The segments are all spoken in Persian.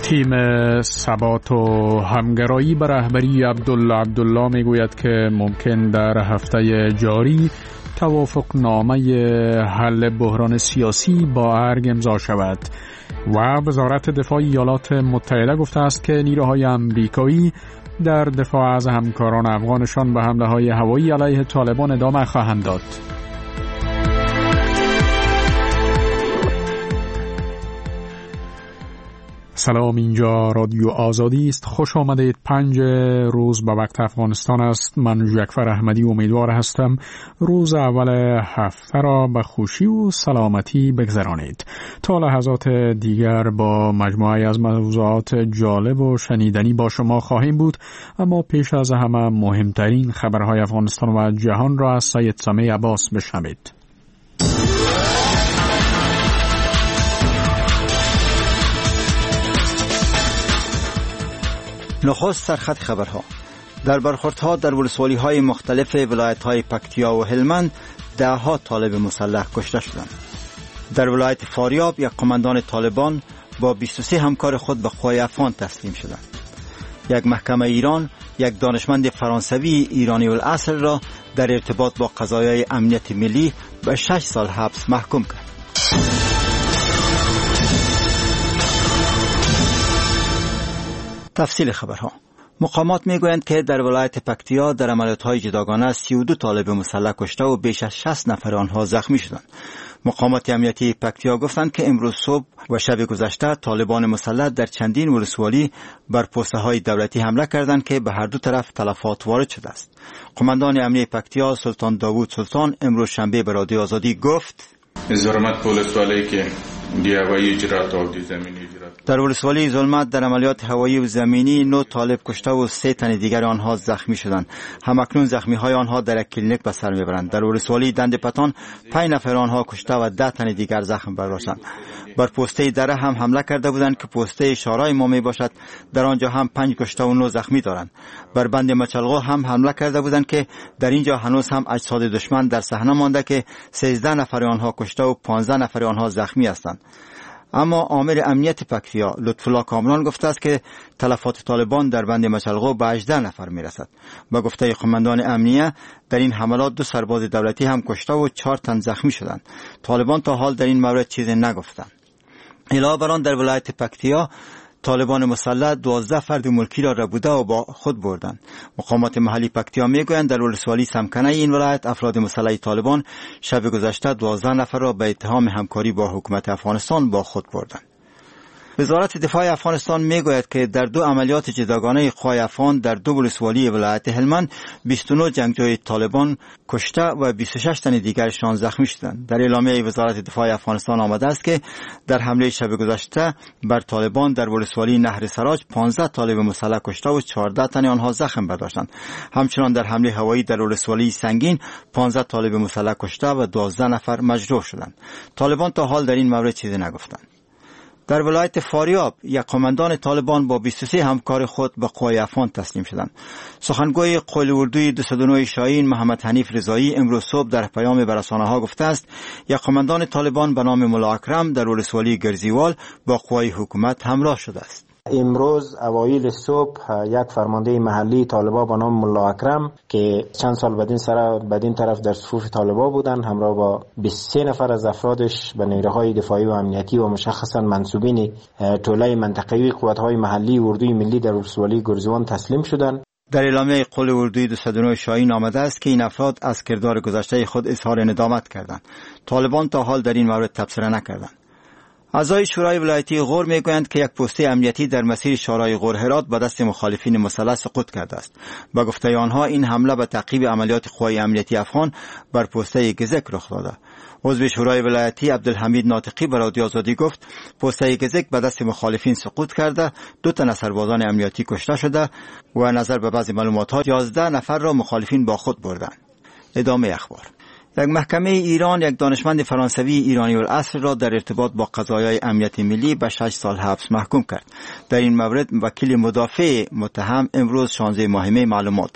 تیم ثبات و همگرایی به رهبری عبدالله میگوید که ممکن در هفته جاری توافق نامه حل بحران سیاسی با ارگ امضا شود و وزارت دفاع ایالات متحده گفته است که نیروهای امریکایی در دفاع از همکاران افغانشان به حمله‌های هوایی علیه طالبان ادامه خواهند داد. سلام، اینجا رادیو آزادی است. خوش آمدید. 5 روز به وقت افغانستان است. من جعفر احمدی امیدوار هستم روز اول هفته را به خوشی و سلامتی بگذرانید. تا لحظات دیگر با مجموعه از موضوعات جالب و شنیدنی با شما خواهیم بود، اما پیش از همه مهمترین خبرهای افغانستان و جهان را از سید سمیع عباس بشنوید. نخست سرخط خبرها. در برخوردها در ولسوالی‌های مختلف ولایت‌های پکتیا و هلمند 10 طالب مسلح کشته شدند. در ولایت فاریاب یک قماندان طالبان با 23 همکار خود به قوای افغان تسلیم شدند. یک محکمه ایران یک دانشمند فرانسوی ایرانی الاصل را در ارتباط با قضایای امنیت ملی به 6 سال حبس محکوم کرد. تفصیل خبرها. مقامات میگویند که در ولایت پکتیا در عملیات‌های جداگانه 32 طالب مسلح کشته و بیش از 60 نفر آنها زخمی شدند. مقامات امنیتی پکتیا گفتند که امروز صبح و شب گذشته طالبان مسلح در چندین ولسوالی بر پست‌های دولتی حمله کردند که به هر دو طرف تلفات وارد شده است. قماندان امنیتی پکتیا سلطان داوود سلطان امروز شنبه به رادیو آزادی گفت: در ولسوالی ظلمت در عملیات هوایی و زمینی 9 طالب کشته و 3 تن دیگر آنها زخمی شدند. همکنون زخمی های آنها در یک کلینیک به سر میبرند. در ولسوالی دند پتان 5 نفر آنها کشته و 10 تن دیگر زخم برداشتند. بر پسته دره هم حمله کرده بودند که پسته شارای ما می باشد. در آنجا هم 5 کشته و 9 زخمی دارند. بر بند مچلغو هم حمله کرده بودند که در اینجا هنوز هم اجساد دشمن در صحنه مانده که 13 نفر آنها کشته و 15 نفر آنها زخمی هستند. اما آمر امنیت پکتیا لطفالله کامران گفته است که تلفات طالبان در بند مچلغو به 18 نفر میرسد. با گفته قماندان امنیه در این حملات 2 سرباز دولتی هم کشته و 4 تن زخمی شدند. طالبان تا حال در این مورد چیزی نگفتند. علاوه بر آن در ولایت پکتیا طالبان مسلح 12 فرد ملکی را ربوده و با خود بردند. مقامات محلی پکتیا میگویند در ولسوالی سمکنه این ولایت افراد مسلح طالبان شب گذشته 12 نفر را به اتهام همکاری با حکومت افغانستان با خود بردند. وزارت دفاع افغانستان میگوید که در 2 عملیات جداگانه قوای افغان در 2 ولسوالی ولایت هلمند 29 جنگجوی طالبان کشته و 26 تن دیگرشان زخمی شدند. در اعلامیه وزارت دفاع افغانستان آمده است که در حمله شب گذشته بر طالبان در ولسوالی نهر سراج 15 طالب مسلح کشته و 14 تن آنها زخم برداشتند. همچنان در حمله هوایی در ولسوالی سنگین 15 طالب مسلح کشته و 12 نفر مجروح شدند. طالبان تا حال در این مورد چیزی نگفتند. در ولایت فاریاب یک قماندان طالبان با 23 همکار خود به قوای افغان تسلیم شدند. سخنگوی قول اردوی 209 شاهین محمد حنیف رضایی امروز صبح در پیام به رسانه‌ها گفته است یک قماندان طالبان به نام ملا اکرم در ولسوالی گرزیوال با قوای حکومت همراه شده است. امروز اوایل صبح یک فرمانده محلی طالبا به نام ملا اکرم که چند سال بدین طرف در صفوف طالبا بودند همراه با 23 نفر از افرادش به نیروهای دفاعی و امنیتی و مشخصا منسوبین طوله منطقه‌ای قوت‌های محلی اردوی ملی در ولسوالی گرزوان تسلیم شدند. در اعلامیه قول اردوی 209 شاهین آمده است که این افراد از کردار گذشته خود اظهار ندامت کردند. طالبان تا حال در این مورد تبصره نکردند. اعضای شورای ولایتی غور میگویند که یک پسته امنیتی در مسیر شورای غور هرات به دست مخالفین مسلح سقوط کرده است. با گفته آنها این حمله به تعقیب عملیات قوای امنیتی افغان بر پسته گزک رخ داده. عضو شورای ولایتی عبدالحمید ناطقی به رادیو آزادی گفت پسته گزک به دست مخالفین سقوط کرده، 2 تن از سربازان امنیتی کشته شده و نظر به بعضی معلومات‌ها 11 نفر را مخالفین با خود بردند. ادامه اخبار. یک محکمه ایران یک دانشمند فرانسوی ایرانی الاصل را در ارتباط با قضایای امنیت ملی به 6 سال حبس محکوم کرد. در این مورد وکیل مدافع متهم امروز 16 ماه می معلومات داد.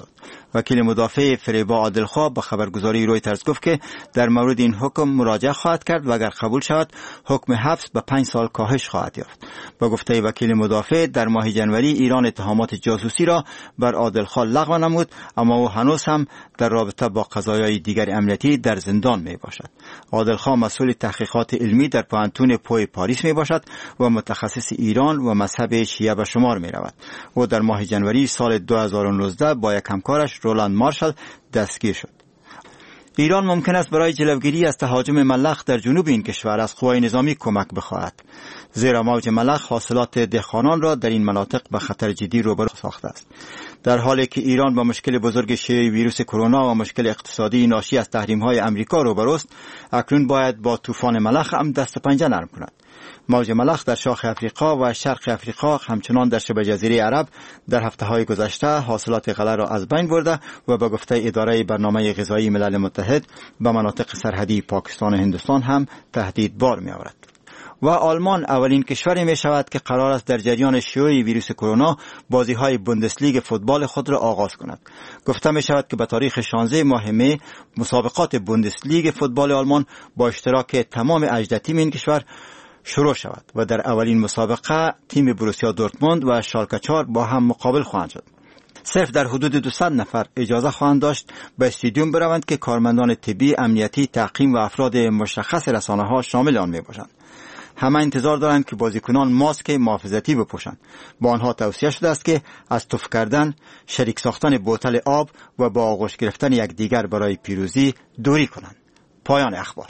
وکیل مدافع فریبا عادلخواه به خبرگزاری رویترز گفت که در مورد این حکم مراجعه خواهد کرد و اگر قبول شود حکم حبس به 5 سال کاهش خواهد یافت. با گفته وکیل مدافع در ماه جنوری ایران اتهامات جاسوسی را بر عادلخواه لغو نمود، اما او هنوز هم در رابطه با قضایای دیگر امنیتی در زندان می باشد. عادلخواه مسئول تحقیقات علمی در پوهنتون پوی پاریس می باشد و متخصص ایران و مذهب شیعه به شمار می رود. او در ماه جنوری سال 2019 با یک همکارش رولاند مارشال دستگیر شد. ایران ممکن است برای جلوگیری از تهاجم ملخ در جنوب این کشور از قوای نظامی کمک بخواهد، زیرا موج ملخ حاصلات دهقانان را در این مناطق به خطر جدی روبرو ساخته است. در حالی که ایران با مشکل بزرگ شیوع ویروس کرونا و مشکل اقتصادی ناشی از تحریم‌های آمریکا روبروست، اکنون باید با طوفان ملخ هم دست پنجه نرم کند. موج ملخ در شاخ افریقا و شرق افریقا همچنان در شبه جزیره عرب در هفته‌های گذشته حاصلات غله را از بین برده و به گفته اداره برنامه غذایی ملل متحد به مناطق سرحدی پاکستان و هندوستان هم تهدید بار می‌آورد. و آلمان اولین کشوری می شود که قرار است در جریان شیوع ویروس کرونا بازی‌های بوندسلیگ فوتبال خود را آغاز کند. گفته می شود که به تاریخ 16 ماه می مسابقات بوندسلیگ فوتبال آلمان با اشتراک تمام 18 تیم این کشور شروع شود و در اولین مسابقه تیم بروسیا دورتموند و شالکه 4 با هم مقابل خواهند شد. صرف در حدود 200 نفر اجازه خواهند داشت به استادیوم بروند که کارمندان طبی، امنیتی، تعقیم و افراد مشخص رسانه‌ها شامل آن می باشند. همه انتظار دارند که بازیکنان ماسک محافظتی بپوشند. با آنها توصیه شده است که از تف کردن، شریک ساختن بوتل آب و با آغوش گرفتن یکدیگر برای پیروزی دوری کنند. پایان اخبار.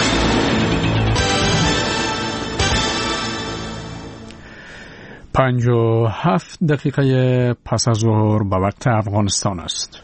57 دقیقه پس از ظهر به وقت افغانستان است.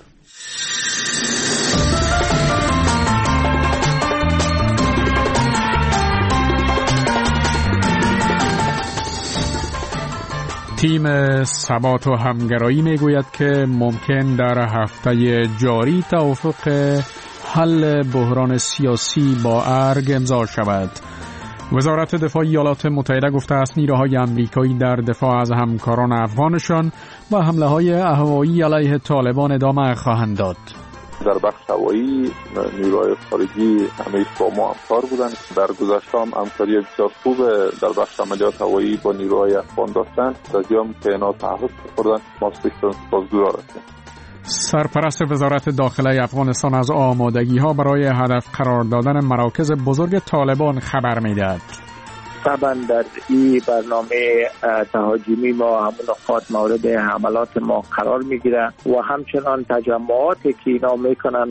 تیم ثبات و همگرایی میگوید که ممکن در هفته جاری توافق حل بحران سیاسی با ارگ امضا شود. وزارت دفاع ایالات متحده گفته است نیروهای آمریکایی در دفاع از همکاران افغانشان و حمله‌های هوایی علیه طالبان ادامه خواهند داد. در بخش هوایی نیروهای خارجی همیشه با ما همکار بودند. در گذشته هم همکاری بسیار خوب در بخش عملیات هوایی با نیروهای افغان داشتند. از جام که اینا تعهد کردند ما سپاسگزار هستیم. سرپرست وزارت داخله افغانستان از آمادگی‌ها برای هدف قرار دادن مراکز بزرگ طالبان خبر می‌دهد. طبعا در این برنامه تهاجمی ما همون نقاط مورد حملات ما قرار میگیره و همچنان تجمعاتی که اینا میکنن.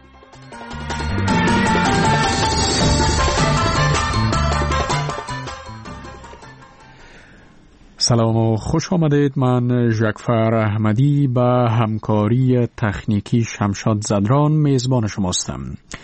سلام و خوش آمدید. من ژکفر احمدی به همکاری تکنیکی شمشاد زدران میزبان شماستم.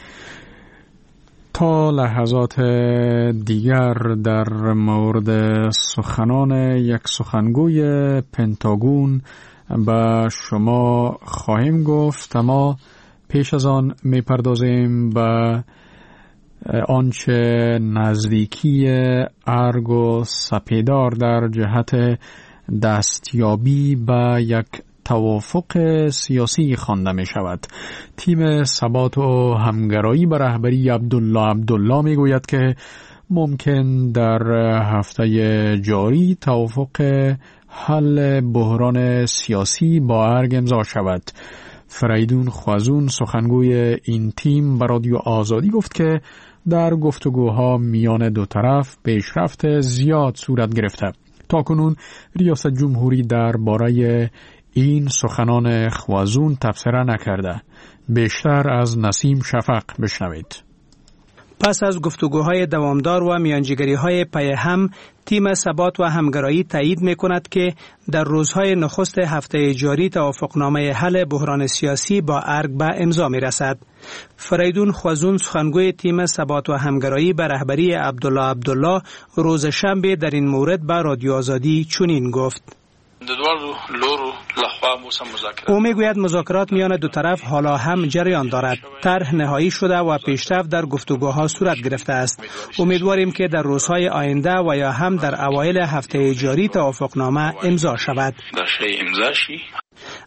تا لحظات دیگر در مورد سخنان یک سخنگوی پنتاگون به شما خواهیم گفت، اما پیش از آن میپردازیم به آنچه نزدیکی ارگ و سپیدار در جهت دستیابی به یک توافق سیاسی خوانده می شود. تیم ثبات و همگرایی به رهبری عبدالله می گوید که ممکن در هفته جاری توافق حل بحران سیاسی با ارگ امضا شود. فریدون خوازون سخنگوی این تیم به رادیو آزادی گفت که در گفتگوها میان دو طرف پیشرفت زیاد صورت گرفته. تاکنون ریاست جمهوری درباره این سخنان خوازون تبصره نکرده. بیشتر از نسیم شفق بشنوید. پس از گفتگوهای دوامدار و میانجیگری‌های پی هم، تیم ثبات و همگرایی تایید می‌کند که در روزهای نخست هفته جاری توافقنامه حل بحران سیاسی با ارگ به امضا می‌رسد. فریدون خوازون سخنگوی تیم ثبات و همگرایی به رهبری عبدالله روز شنبه در این مورد به رادیو آزادی چنین گفت: او میگوید مذاکرات میان دو طرف حالا هم جریان دارد. طرح نهایی شده و پیشرفت در گفتگوها صورت گرفته است. امیدواریم که در روزهای آینده و یا هم در اوایل هفته جاری توافقنامه امضا شود.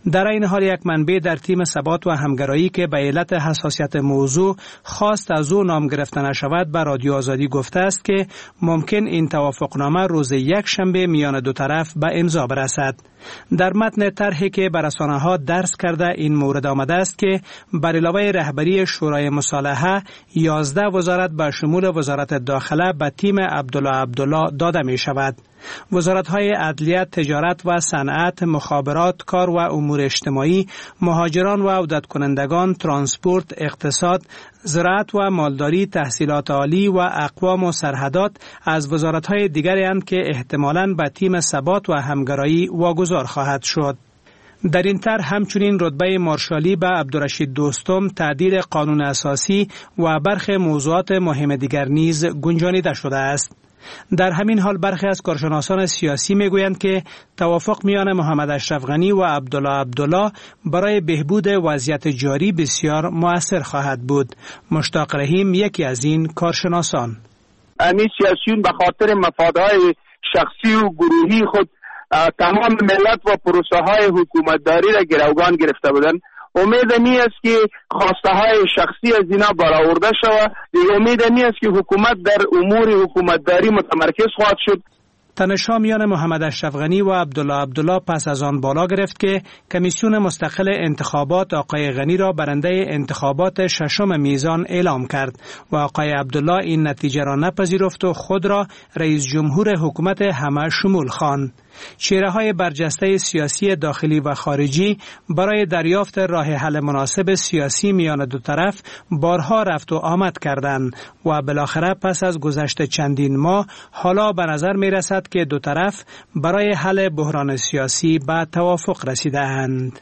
در این حال یک منبع در تیم ثبات و همگرایی که به علت حساسیت موضوع خواست از او نام گرفته نشود به رادیو آزادی گفته است که ممکن این توافقنامه روز یک شنبه میان دو طرف به امضا برسد. در متن طرحی که به رسانه‌ها درس کرده این مورد آمده است که بر علاوه رهبری شورای مصالحه 11 وزارت به شمول وزارت داخله به تیم عبدالله داده می شود. وزارت‌های عدلیه، تجارت و صنعت، مخابرات، کار و امور اجتماعی، مهاجران و عودت کنندگان، ترانسپورت، اقتصاد، زراعت و مالداری، تحصیلات عالی و اقوام و سرحدات از وزارت‌های دیگری اند که احتمالاً به تیم ثبات و همگرایی واگذار خواهد شد. در این طرح همچنین رتبه مارشالی به عبدالرشید دوستم، تعدیل قانون اساسی و برخی موضوعات مهم دیگر نیز گنجانیده شده است. در همین حال برخی از کارشناسان سیاسی میگویند که توافق میان محمد اشرف غنی و عبدالله برای بهبود وضعیت جاری بسیار مؤثر خواهد بود. مشتاق رحیم یکی از این کارشناسان: امی سیاسیون به خاطر مفادهای شخصی و گروهی خود تمام ملت و پروسه های حکومتداری را گروگان گرفته بودند. امید می است که خواسته های شخصی از اینا برآورده شود. امید می است که حکومت در امور حکومتداری متمرکز خواهد شد. تنش‌ها میان محمد اشرف غنی و عبدالله پس از آن بالا گرفت که کمیسیون مستقل انتخابات آقای غنی را برنده انتخابات ششم میزان اعلام کرد و آقای عبدالله این نتیجه را نپذیرفت و خود را رئیس جمهور حکومت همه شمول خواند. چهره‌های برجسته سیاسی داخلی و خارجی برای دریافت راه حل مناسب سیاسی میان دو طرف بارها رفت و آمد کردند و بالاخره پس از گذشت چندین ماه حالا به نظر می رسد که دو طرف برای حل بحران سیاسی به توافق رسیدند.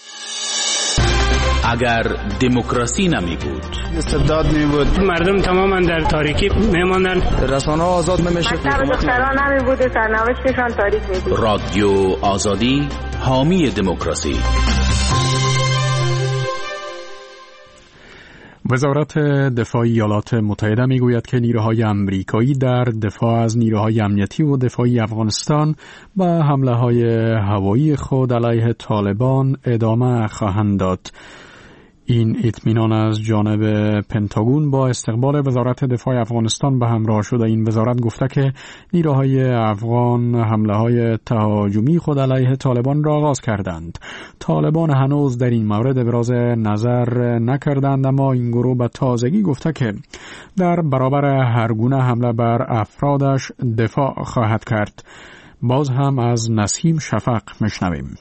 اگر دموکراسی نمی بود، استبداد می بود، مردم تماما در تاریکی می ماندن، رسانه ها آزاد نمی شد، دختران نمی بود، سرنوشتشان تاریک می بود. رادیو آزادی حامی دموکراسی. وزارت دفاع ایالات متحده میگوید که نیروهای امریکایی در دفاع از نیروهای امنیتی و دفاعی افغانستان با حمله‌های هوایی خود علیه طالبان ادامه خواهند داد. این اطمینان از جانب پنتاگون با استقبال وزارت دفاع افغانستان به همراه شده. این وزارت گفته که نیروهای افغان حمله‌های تهاجمی خود علیه طالبان را آغاز کردند. طالبان هنوز در این مورد ابراز نظر نکردند، اما این گروه به تازگی گفته که در برابر هر گونه حمله بر افرادش دفاع خواهد کرد. باز هم از نسیم شفق میشنویم.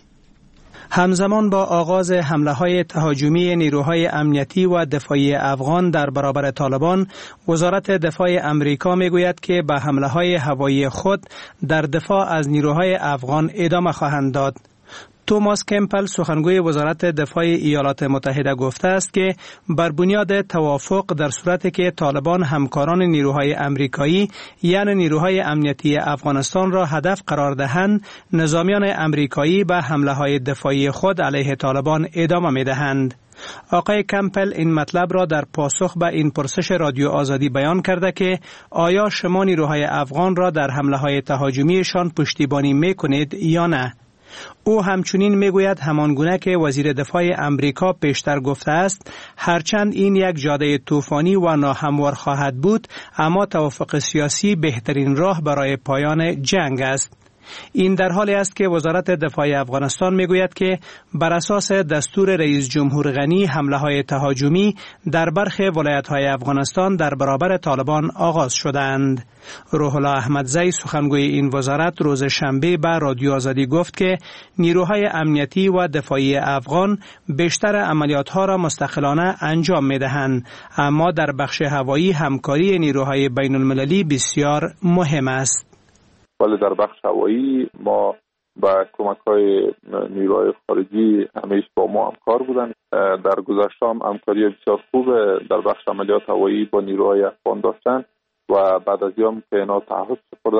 همزمان با آغاز حمله‌های تهاجمی نیروهای امنیتی و دفاعی افغان در برابر طالبان، وزارت دفاع امریکا میگوید که به حمله‌های هوایی خود در دفاع از نیروهای افغان ادامه خواهند داد. توماس کمپل سخنگوی وزارت دفاع ایالات متحده گفته است که بر بنیاد توافق در صورتی که طالبان همکاران نیروهای امریکایی یعنی نیروهای امنیتی افغانستان را هدف قرار دهند، نظامیان امریکایی به حمله‌های دفاعی خود علیه طالبان ادامه می‌دهند. آقای کمپل این مطلب را در پاسخ به این پرسش رادیو آزادی بیان کرده که آیا شما نیروهای افغان را در حمله‌های تهاجمیشان پشتیبانی می‌کنید یا نه؟ او همچنین میگوید همانگونه که وزیر دفاع امریکا پیشتر گفته است، هرچند این یک جاده طوفانی و ناهموار خواهد بود، اما توافق سیاسی بهترین راه برای پایان جنگ است. این در حالی است که وزارت دفاع افغانستان میگوید که بر اساس دستور رئیس جمهور غنی حمله‌های تهاجمی در برخی ولایت‌های افغانستان در برابر طالبان آغاز شدند. روح الله احمدزی سخنگوی این وزارت روز شنبه به رادیو آزادی گفت که نیروهای امنیتی و دفاعی افغان بیشتر عملیات‌ها را مستقلانه انجام می‌دهند، اما در بخش هوایی همکاری نیروهای بین‌المللی بسیار مهم است. ولی در بخش هوایی ما با کمک‌های نیروهای خارجی همیشه با ما همکار بودند. در گذشته هم همکاری بسیار خوب در بخش عملیات هوایی با نیروهای افغان داشتند و بعد از ایام که اینا تعهد سپردند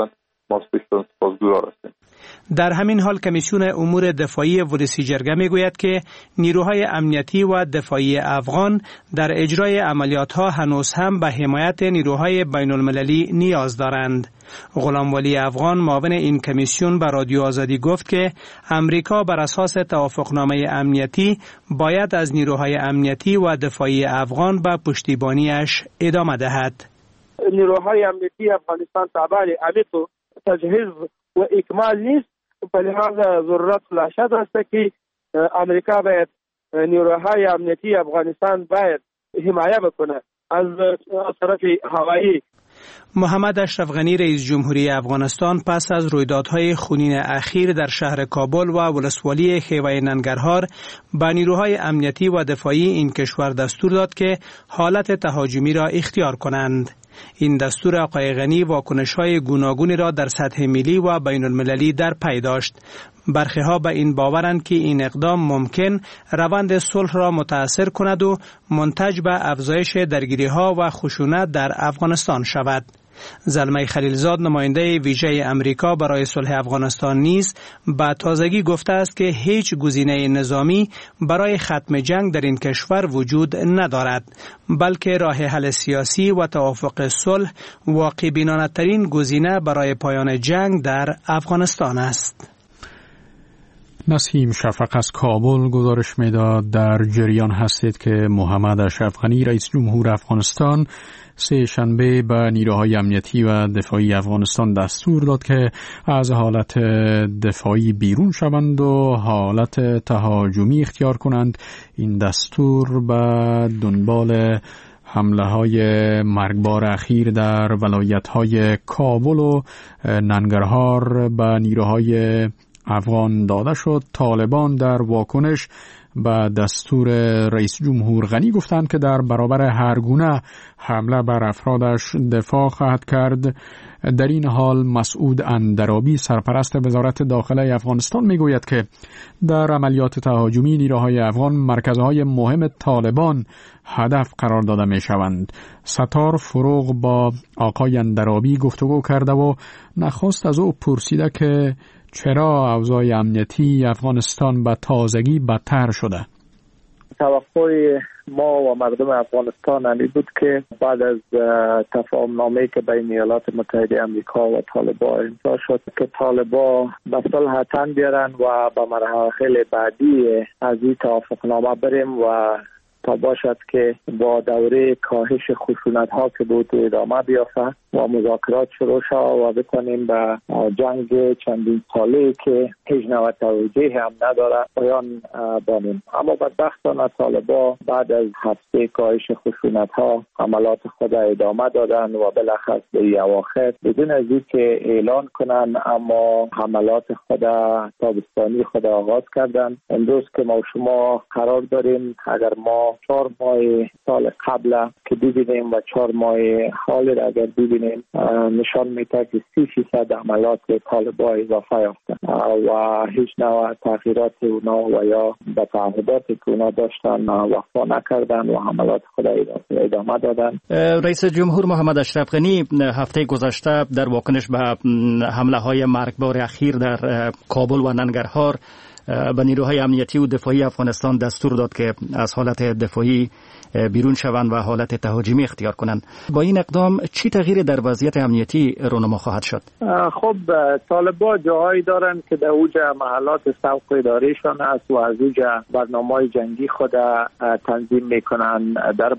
ما سپاسگزار هستیم. در همین حال کمیسیون امور دفاعی ولسی جرگه میگوید که نیروهای امنیتی و دفاعی افغان در اجرای عملیات‌ها هنوز هم به حمایت نیروهای بین المللی نیاز دارند. غلام ولی افغان معاون این کمیسیون به رادیو آزادی گفت که امریکا بر اساس توافقنامه امنیتی باید از نیروهای امنیتی و دفاعی افغان به پشتیبانیش ادامه دهد. نیروهای امنیتی افغانستان تابع عمیق و تجهیز و اکمال نیست، به لحاظ ضرورت خلاصه است که امریکا باید نیروهای امنیتی افغانستان باید حمایت بکنه از طرف هوایی. محمد اشرف غنی رئیس جمهوری افغانستان پس از رویدادهای خونین اخیر در شهر کابل و ولسوالی خیوه ننگرهار به نیروهای امنیتی و دفاعی این کشور دستور داد که حالت تهاجمی را اختیار کنند. این دستور آقای غنی واکنش‌های گوناگونی را در سطح ملی و بین المللی در پی داشت. برخی ها به این باورند که این اقدام ممکن روند صلح را متاثر کند و منتج به افزایش درگیری‌ها و خشونت در افغانستان شود. زلمه خلیلزاد نماینده ویژه امریکا برای صلح افغانستان نیز به تازگی گفته است که هیچ گزینه نظامی برای ختم جنگ در این کشور وجود ندارد، بلکه راه حل سیاسی و توافق صلح واقع بینانه ترین گزینه برای پایان جنگ در افغانستان است. نسیم شفق از کابل گزارش میداد در جریان هستید که محمد اشرف غنی رئیس جمهور افغانستان سه شنبه به نیروهای امنیتی و دفاعی افغانستان دستور داد که از حالت دفاعی بیرون شوند و حالت تهاجمی اختیار کنند. این دستور به دنبال حمله های مرگبار اخیر در ولایت های کابل و ننگرهار به نیروهای افغان داده شد. طالبان در واکنش به دستور رئیس جمهور غنی گفتند که در برابر هر گونه حمله بر افرادش دفاع خواهد کرد. در این حال مسعود اندرابی سرپرست وزارت داخله افغانستان میگوید که در عملیات تهاجمی نیروهای افغان مرکزهای مهم طالبان هدف قرار داده می شوند. ستار فروغ با آقای اندرابی گفتگو کرده و نخست از او پرسیده که چرا اوضاع امنیتی افغانستان به تازگی بدتر شده؟ توقع ما و مردم افغانستان این بود که بعد از تفاهم‌نامه‌ای که بین ایالات متحده آمریکا و طالبان امضا شد که طالبان به صلح تن بیارن و به مراحل بعدی از این توافقنامه بریم و تا باشد که با دوره کاهش خشونت‌ها که بود ادامه بیافته و مذاکرات شروع شد و بتونیم به جنگ چندین ساله که هیچ نوع توجیه هم نداره پایان بانیم. اما بدبختانه طالبان بعد از هفته کاهش خشونت‌ها عملات خود ادامه دادن و بالاخره به اواخر بدون از اینکه اعلان کنن اما حملات خود تابستانی خود آغاز کردن. امروز که ما شما قرار داریم اگر ما 4 ماه سال قبل که ببینیم و 4 ماه حال را اگر ببینیم نشان میده که 30% عملات طالبان اضافه یافته و هیچ نوع تغییرات اونا و یا به تعهداتی که اونا داشتن وفا نکردن و عملات خود ادامه دادن. رئیس جمهور محمد اشرف غنی هفته گذشته در واکنش به حمله های مرگبار اخیر در کابل و ننگرهار به نیروهای امنیتی و دفاعی افغانستان دستور داد که از حالت دفاعی بیرون شوند و حالت تهاجمی اختیار کنند. با این اقدام چی تغییر در وضعیت امنیتی رونما خواهد شد؟ خب طالبان جاهایی دارند که در اوج محلات سوق اداریشان است و از اوج برنامه‌های جنگی خود تنظیم میکنند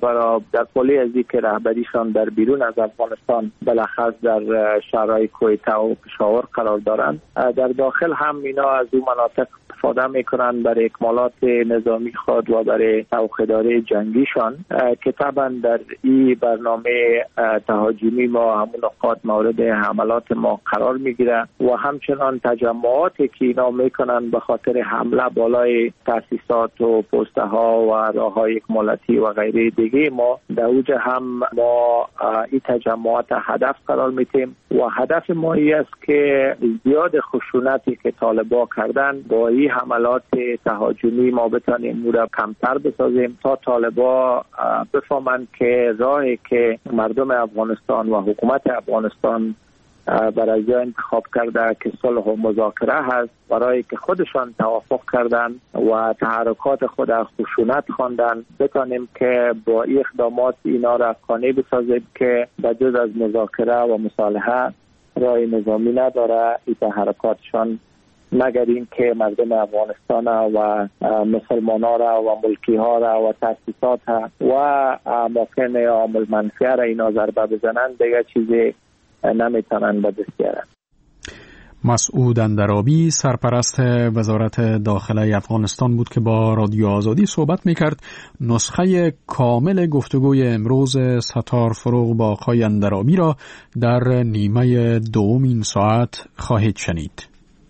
در پلی از اینکه رهبریشان در بیرون از افغانستان بالاخص در شهرهای کویته و پشاور قرار دارند. در داخل هم اینا از اون مناطق استفاده میکنند برای اکمالات نظامی خود و برای توقیداری جنگیشان که طبعا در این برنامه تهاجمی ما همون نقاط مورد حملات ما قرار میگیره و همچنان تجمعاتی که اینا میکنند به خاطر حمله بالای تاسیسات و پسته ها و راه های اکمالاتی و غیره دیگه ما در اوج هم ما این تجمعات هدف قرار میتیم و هدف ما این است که زیاد خشونتی که طالبان کردن با این حملات تهاجمی ما بتانیم مورد کمتر بسازیم تا طالبان بفهمند که راهی که مردم افغانستان و حکومت افغانستان برای جا انتخاب کرده که صلح و مذاکره هست، برای که خودشان توافق کردن و تحرکات خود خشونت خواندن، بتانیم که با این اقدامات اینا را قانع بسازیم که بجز از مذاکره و مصالحه راه نظامی نداره. این تحرکاتشان نگریم که مردم افغانستان و مسلمان ها را و ملکی ها را و تاسیسات و اماکن عامل منفی را اینا ضربه بزنن، دیگه چیزی نمیتونن به دست بیارن. مسعود اندرابی سرپرست وزارت داخله افغانستان بود که با رادیو آزادی صحبت میکرد. نسخه کامل گفتگوی امروز ستار فروغ با آقای اندرابی را در نیمه دوم این ساعت خواهید شنید.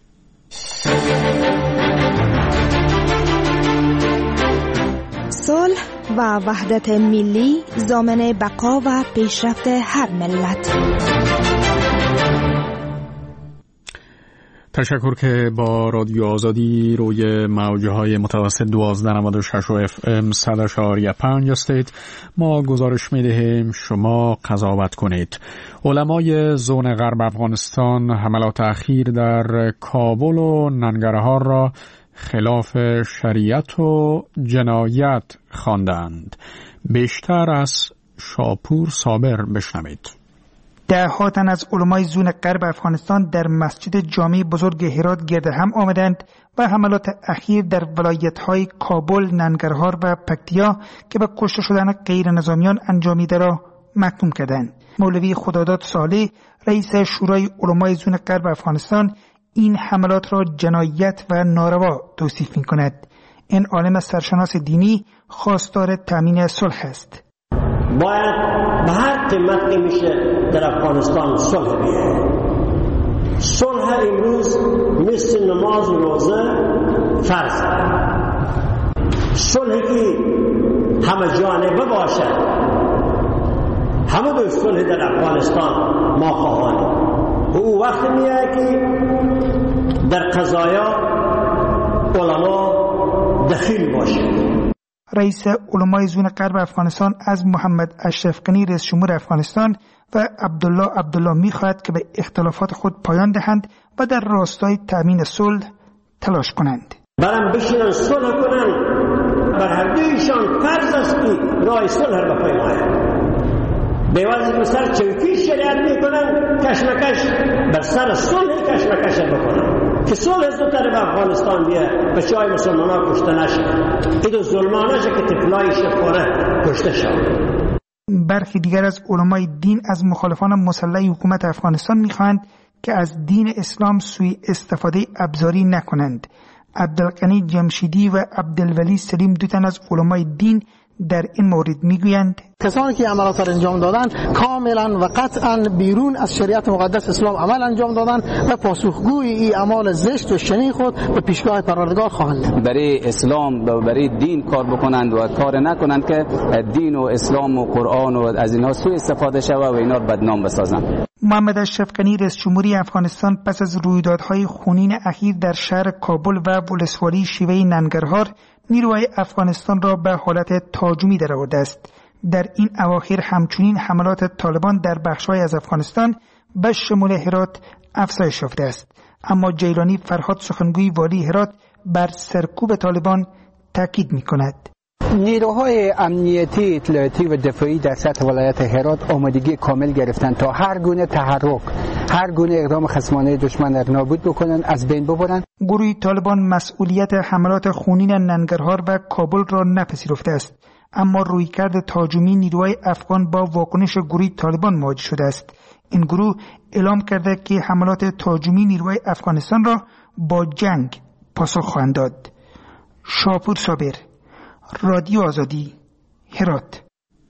صلح و وحدت ملی ضامن بقا و پیشرفت هر ملت. تشکر که با رادیو آزادی روی موجهای متوسط 1296 و FM 100.5 هستید. ما گزارش می‌دهیم، شما قضاوت کنید. علمای زون غرب افغانستان حملات اخیر در کابل و ننگرهار را خلاف شریعت و جنایت خواندند. بیشتر از شاپور صابر بشنوید. ده‌ها تن از علمای زون غرب افغانستان در مسجد جامع بزرگ هرات گرد هم آمدند و حملات اخیر در ولایت‌های کابل، ننگرهار و پکتیا که به کشته شدن غیر نظامیان انجامیده را محکوم کردند. مولوی خداداد صالح، رئیس شورای علمای زون غرب افغانستان، این حملات را جنایت و ناروا توصیف می‌کند. این عالم سرشناس دینی خواستار تامین صلح است. باید به هر قیمت نمیشه در افغانستان صلح بیاید. صلح امروز مثل نماز و روزه فرض. صلحی که همه جانبه باشد، همه دو صلح در افغانستان ما خواهانیم. و او وقت میاد که در قضایا علما دخیل باشد. رئیس علمای زون غرب افغانستان از محمد اشرف غنی رئیس جمهور افغانستان و عبدالله می‌خواهد که به اختلافات خود پایان دهند و در راستای تامین صلح تلاش کنند. برام بشینن صلح کنند، بر هر دویشان فرض است که راه صلح را بپیمایند. به واسطه که سر چوکی شریعت میکنن، کشمکش بر سر صلح کشمکش بکنن که صلح زودتر به افغانستان بیه، بچه های مسلمان ها کشته نشد. این دو ظلمانه که طفلای شفاره کشته شد. برخی دیگر از علمای دین از مخالفان مسلح حکومت افغانستان میخواهند که از دین اسلام سوء استفاده ابزاری نکنند. عبدالغنی جمشیدی و عبدالولی سلیم، دو تن از علمای دین، در این مورد میگویند کسانی که عملات را انجام دادن کاملا و قطعا بیرون از شریعت مقدس اسلام عمل انجام دادن و پاسخگوی این اعمال زشت و شنیع خود به پیشگاه پروردگار خواهند. برای اسلام و برای دین کار بکنند و کار نکنند که دین و اسلام و قرآن و از اینها سوء استفاده شود و اینا رو بدنام بسازند. محمد اشرف غنی رئیس جمهوری افغانستان پس از رویدادهای خونین اخیر در شهر کابل و ولسوالی شیوه ننگرهار نیروهای افغانستان را به حالت تهاجمی درآورده است. در این اواخر همچنین حملات طالبان در بخش‌های از افغانستان به شمول هرات افزایش یافته است. اما جیلانی فرهاد، سخنگوی والی هرات، بر سرکوب طالبان تاکید می‌کند. نیروهای امنیتی، اطلاعاتی و دفاعی در سطح ولایت هرات آمادگی کامل گرفتند تا هر گونه تحرک، هر گونه اقدام خصمانه دشمن را نابود بکنند، از بین ببرند. گروه طالبان مسئولیت حملات خونین ننگرهار و کابل را نپذیرفته است، اما رویکرد تهاجمی نیروهای افغان با واکنش گروه طالبان مواجه شده است. این گروه اعلام کرده که حملات تهاجمی نیروهای افغانستان را با جنگ پاسخ خواهند داد. شاپور صابر، رادیو آزادی، هرات.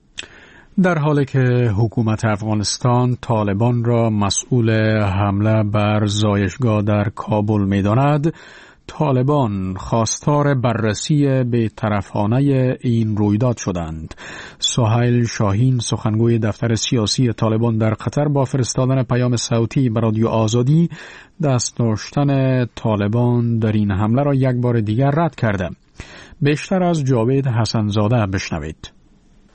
در حالی که حکومت افغانستان طالبان را مسئول حمله بر زایشگاه در کابل می‌داند، طالبان خواستار بررسی بی‌طرفانه این رویداد شدند. سهیل شاهین، سخنگوی دفتر سیاسی طالبان در قطر، با فرستادن پیام صوتی به رادیو آزادی دست داشتن طالبان در این حمله را یک بار دیگر رد کرده. بیشتر از جاوید حسنزاده بشنوید.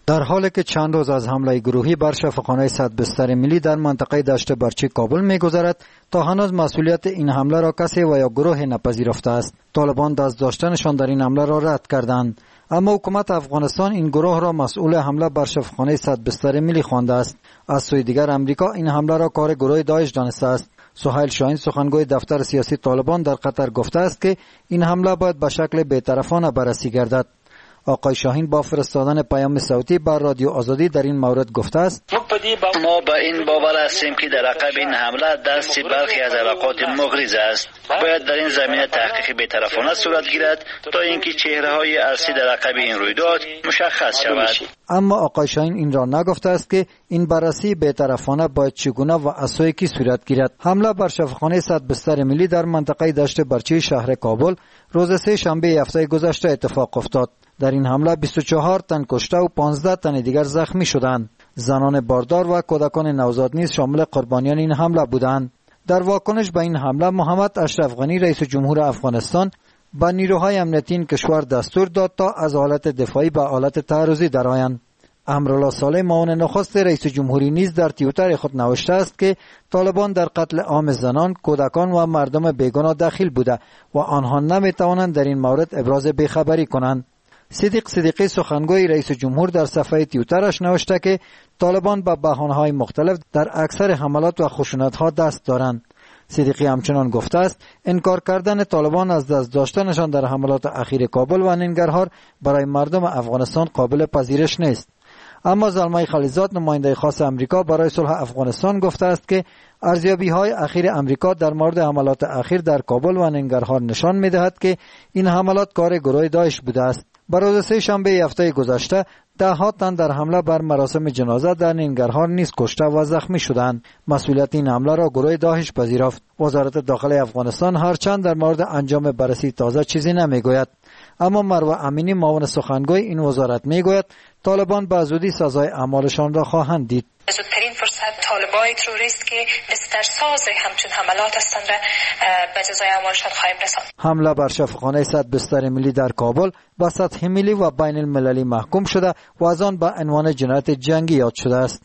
در حالی که چند روز از حمله گروهی بر شفاخانه 100 بستر ملی در منطقه دشت برچی کابل می‌گذرد، تا هنوز مسئولیت این حمله را کسی و یا گروه نپذیرفته است. طالبان دست داشتنشان در این حمله را رد کردند، اما حکومت افغانستان این گروه را مسئول حمله بر شفاخانه 100 بستر ملی خوانده است. از سوی دیگر امریکا این حمله را کار گروه داعش دانسته است. سهیل شاهین سخنگوی دفتر سیاسی طالبان در قطر گفته است که این حمله باید به شکل بی‌طرفانه بررسی گردد. آقای شاهین با فرستادن پیام صوتی بر رادیو آزادی در این مورد گفته است: ما به این باور هستیم که در عقب این حمله دست برخی از حلقات مغرض است. باید در این زمینه تحقیق بی‌طرفانه صورت گیرد تا اینکه چهره‌های اصلی در عقب این رویداد مشخص شود. اما آقای شاهین این را نگفته است که این بررسی بی‌طرفانه باید چگونه و اساسی کی صورت گیرد. حمله بر شفاخانه 100 بستر ملی در منطقه دشت برچی شهر کابل روز سه شنبه هفته گذشته اتفاق افتاد. در این حمله 24 تن کشته و 15 تن دیگر زخمی شدند. زنان باردار و کودکان نوزاد نیز شامل قربانیان این حمله بودند. در واکنش به این حمله محمد اشرف غنی رئیس جمهور افغانستان به نیروهای امنیتی این کشور دستور داد تا از حالت دفاعی به حالت تعرضی درآیند. امرالله صالح معاون نخست رئیس جمهوری نیز در توییتر خود نوشته است که طالبان در قتل عام زنان، کودکان و مردم بیگناه دخیل بوده و آنها نمیتوانند در این مورد ابراز بیخبری کنند. صدیق صدیقی سخنگوی رئیس جمهور در صفحه توییترش نوشته که طالبان با بهانه‌های مختلف در اکثر حملات و خشونت‌ها دست دارند. صدیقی همچنان گفته است انکار کردن طالبان از دست داشتنشان در حملات اخیر کابل و ننگرهار برای مردم افغانستان قابل پذیرش نیست. اما زلمه خلیزاد نماینده خاص امریکا برای صلح افغانستان گفته است که ارزیابی‌های اخیر امریکا در مورد حملات اخیر در کابل و ننگرهار نشان می‌دهد که این حملات کار گروه داعش بوده است. بر روز سه شنبه هفته گذشته 10 تن در حمله بر مراسم جنازه در ننگرهار نیز کشته و زخمی شدند. مسئولیت این حمله را گروه داعش پذیرفت. وزارت داخلی افغانستان هرچند در مورد انجام بررسی تازه چیزی نمیگوید، اما مروه امینی معاون سخنگوی این وزارت میگوید طالبان به زودی سزای اعمالشان را خواهند دید. زودترین فرصت طالبای تروریست که بسترساز همچون حملات هستند را به جزای اعمالشان خواهیم رساند. حمله بر شفاخانه 100 بستر ملی در کابل به سطح ملی و بین المللی محکوم شده و از آن به عنوان جنایت جنگی یاد شده است.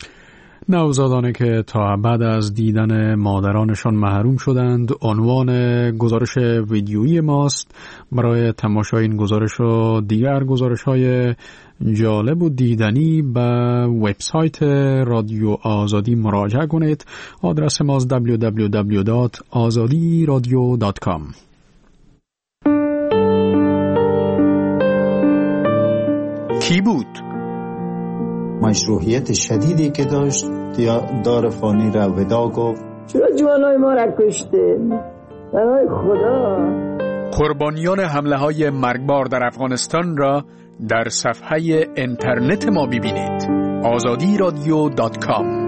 نوزادانی که تا بعد از دیدن مادرانشان محروم شدند عنوان گزارش ویدیویی ماست. برای تماشای این گزارش و دیگر گزارش‌های جالب و دیدنی به وبسایت رادیو آزادی مراجعه کنید. آدرس ماست www.azadiradio.com. کی بود؟ مشروعیت شدیدی که داشت دار فانی را ودا گفت. چرا جوانای ما را کشته؟ برای خدا. قربانیان حمله های مرگبار در افغانستان را در صفحه اینترنت ما ببینید. azadiradio.com.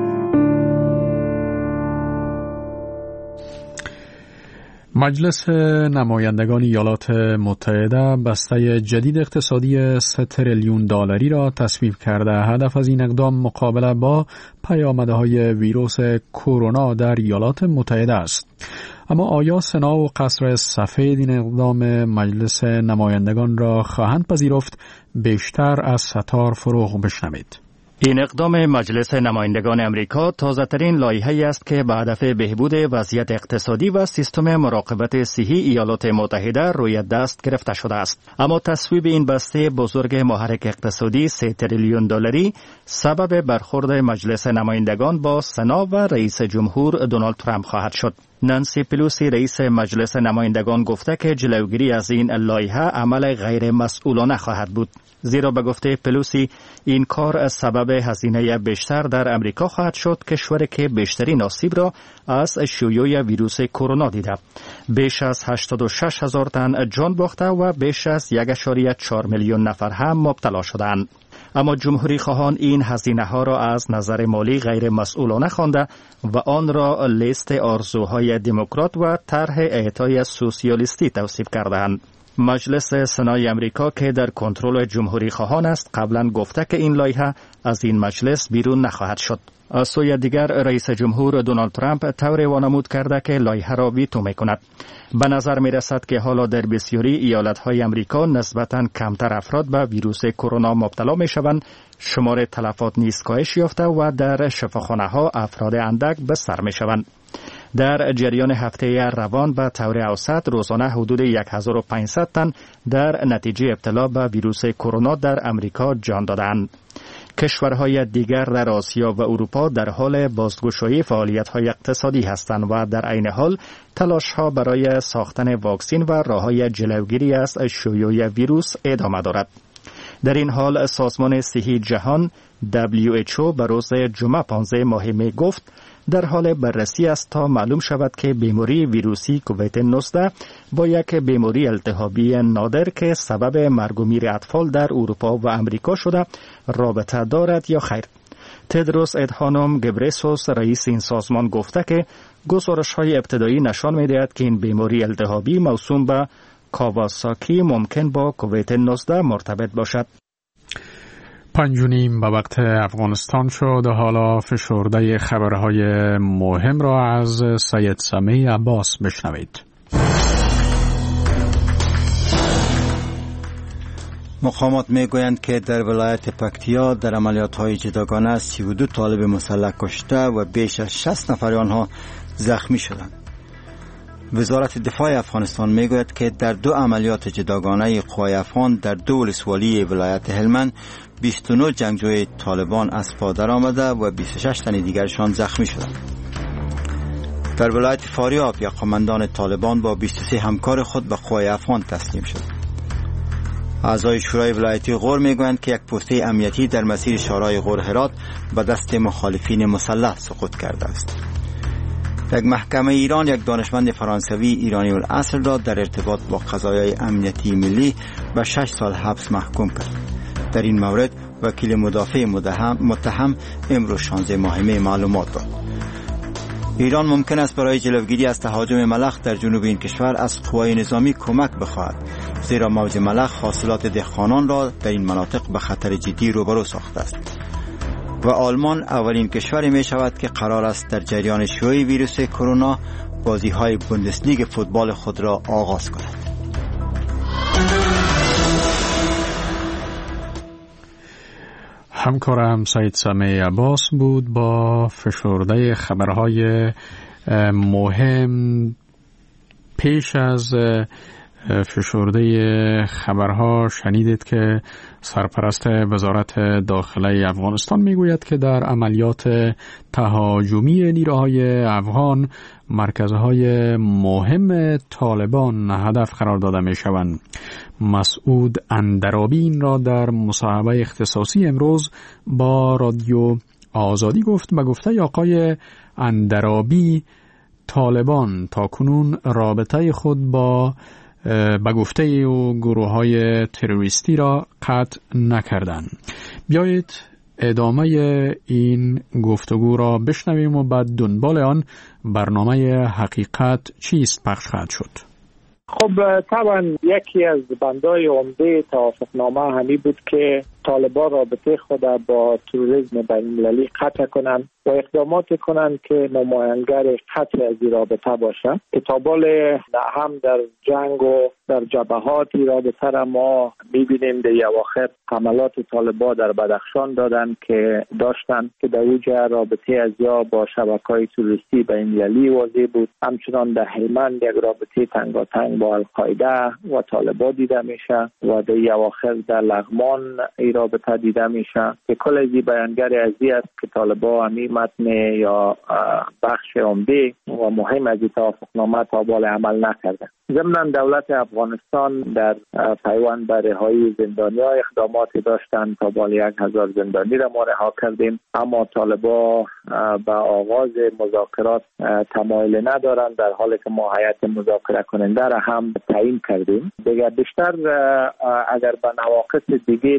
مجلس نمایندگان ایالات متحده بسته جدید اقتصادی 3 تریلیون دلاری را تصویب کرده. هدف از این اقدام مقابله با پیامدهای ویروس کرونا در ایالات متحده است. اما آیا سنا و قصر سفید این اقدام مجلس نمایندگان را خواهند پذیرفت؟ بیشتر از ستار فروغ بشنوید. این اقدام مجلس نمایندگان امریکا تازه‌ترین لایحه‌ای است که به هدف بهبود وضعیت اقتصادی و سیستم مراقبت صحی ایالات متحده روی دست گرفته شده است. اما تصویب این بسته بزرگ محرک اقتصادی 3 تریلیون دلاری سبب برخورد مجلس نمایندگان با سنا و رئیس جمهور دونالد ترامپ خواهد شد. نانسی پلوسی رئیس مجلس نمایندگان گفته که جلوگیری از این لایحه عمل غیر مسئولانه خواهد بود. زیرا به گفته پلوسی این کار از سبب هزینه بیشتر در امریکا خواهد شد، کشوری که بیشترین آسیب را از شیوع ویروس کرونا دیده. بیش از 86,000 تن جان باخته و بیش از 1.4 میلیون نفر هم مبتلا شدند. اما جمهوری خواهان این هزینه ها را از نظر مالی غیر مسئولانه خوانده و آن را لیست آرزوهای دموکرات و طرح اعطای سوسیالیستی توصیف کردند. مجلس سنای امریکا که در کنترل جمهوری خواهان است قبلا گفته که این لایحه از این مجلس بیرون نخواهد شد. از سوی دیگر رئیس جمهور دونالد ترامپ طوری وانمود کرده که لایحه را ویتو میکند. به نظر می رسد که حالا در بسیاری ایالت‌های امریکا نسبتاً کمتر افراد به ویروس کرونا مبتلا می شوند، شمار تلفات نیز کاهش یافته و در شفاخانه‌ها افراد اندک به سر می شوند. در جریان هفته روان به طور اوسط روزانه حدود 1500 تن در نتیجه ابتلا به ویروس کرونا در امریکا جان دادند. کشورهای دیگر در آسیا و اروپا در حال بازگشایی فعالیت‌های اقتصادی هستند و در عین حال تلاش‌ها برای ساختن واکسن و راه‌های جلوگیری از شیوع ویروس ادامه دارد. در این حال سازمان صحی جهان WHO به روز جمعه 15 ماه می گفت در حال بررسی است تا معلوم شود که بیماری ویروسی کووید 19 با یک بیماری التهابی نادر که سبب مرگ و میر اطفال در اروپا و امریکا شده رابطه دارد یا خیر. تدروس ادهانوم گبرسوس رئیس این سازمان گفته که گزارش‌های ابتدایی نشان می‌دهد که این بیماری التهابی موسوم به کاواساکی ممکن با کووید 19 مرتبط باشد. 5:30 به وقت افغانستان شد. حالا فشرده خبرهای مهم را از سید سمیع عباس بشنوید. مقامات میگویند که در ولایت پکتیا در عملیات‌های جداگانه 32 طالب مسلح کشته و بیش از 60 نفر آنها زخمی شدند. وزارت دفاع افغانستان میگوید که در 2 عملیات جداگانه قوای افغان در 2 ولسوالی ولایت هلمند 29 جنگجوی طالبان از پا درآمده و 26 تن دیگرشان زخمی شدند. در ولایت فاریاب یک قماندان طالبان با 23 همکار خود به قوای افغان تسلیم شد. اعضای شورای ولایتی غور میگویند که یک پوسته امنیتی در مسیر شورای غور هرات به دست مخالفین مسلح سقوط کرده است. یک محکمه ایران یک دانشمند فرانسوی ایرانی الاصل را در ارتباط با قضایای امنیتی ملی به 6 سال حبس محکوم کرد. در این مورد وکیل مدافع متهم امروز 16 ماه معلومات داد. ایران ممکن است برای جلوگیری از تهاجم ملخ در جنوب این کشور از قوای نظامی کمک بخواهد، زیرا موج ملخ حاصلات دهقانان را در این مناطق به خطر جدی روبرو ساخته است. و آلمان اولین کشوری می شود که قرار است در جریان شیوع ویروس کرونا بازی‌های بوندسلیگ فوتبال خود را آغاز کند. همکارم سید سمیع عباس بود با فشرده خبرهای مهم. پیش از فشرده خبرها شنیدید که سرپرست وزارت داخله افغانستان میگوید که در عملیات تهاجمی نیروهای افغان مرکزهای مهم طالبان هدف قرار داده می شوند. مسعود اندرابی این را در مصاحبه اختصاصی امروز با رادیو آزادی گفت. به گفته آقای اندرابی طالبان تاکنون رابطه خود با به گفته او گروه‌های تروریستی را قطع نکردند. بیایید ادامه این گفتگو را بشنویم و بعد دنبال آن برنامه حقیقت چیست پخش خواهد شد. خب طبعا یکی از بندهای عمده توافقنامه همی بود که طالبان رابطه خود با تروریسم بین‌المللی قطع کنند و اقدامات کنند که نماینگر قطع از این رابطه باشد. که تا بال هم در جنگ و در جبهاتی رابطه را ما می‌بینیم در اواخر حملات طالبان در بدخشان داشتند که در اوج رابطه از یا با شبکه‌های تروریستی بین‌المللی واضح بود. همچنان در هلمند یک رابطه تنگاتنگ با القاعده و طالبان دیده میشه و در اواخر در لغمان رابطه دیده میشه که کل از بیانگر ازی است که طالبان همی متن یا بخش عمده و مهم از توافقنامه تا بال عمل نکرده. ضمناً دولت افغانستان در پیوند به رهایی زندانی‌ها اقداماتی داشتند تا بال 1000 زندانی را ما رها کردیم، اما طالبان به آغاز مذاکرات تمایل ندارند، در حالی که ما هیئت مذاکره کننده را هم تعیین کردیم. دیگر بیشتر اگر به نواقص دیگه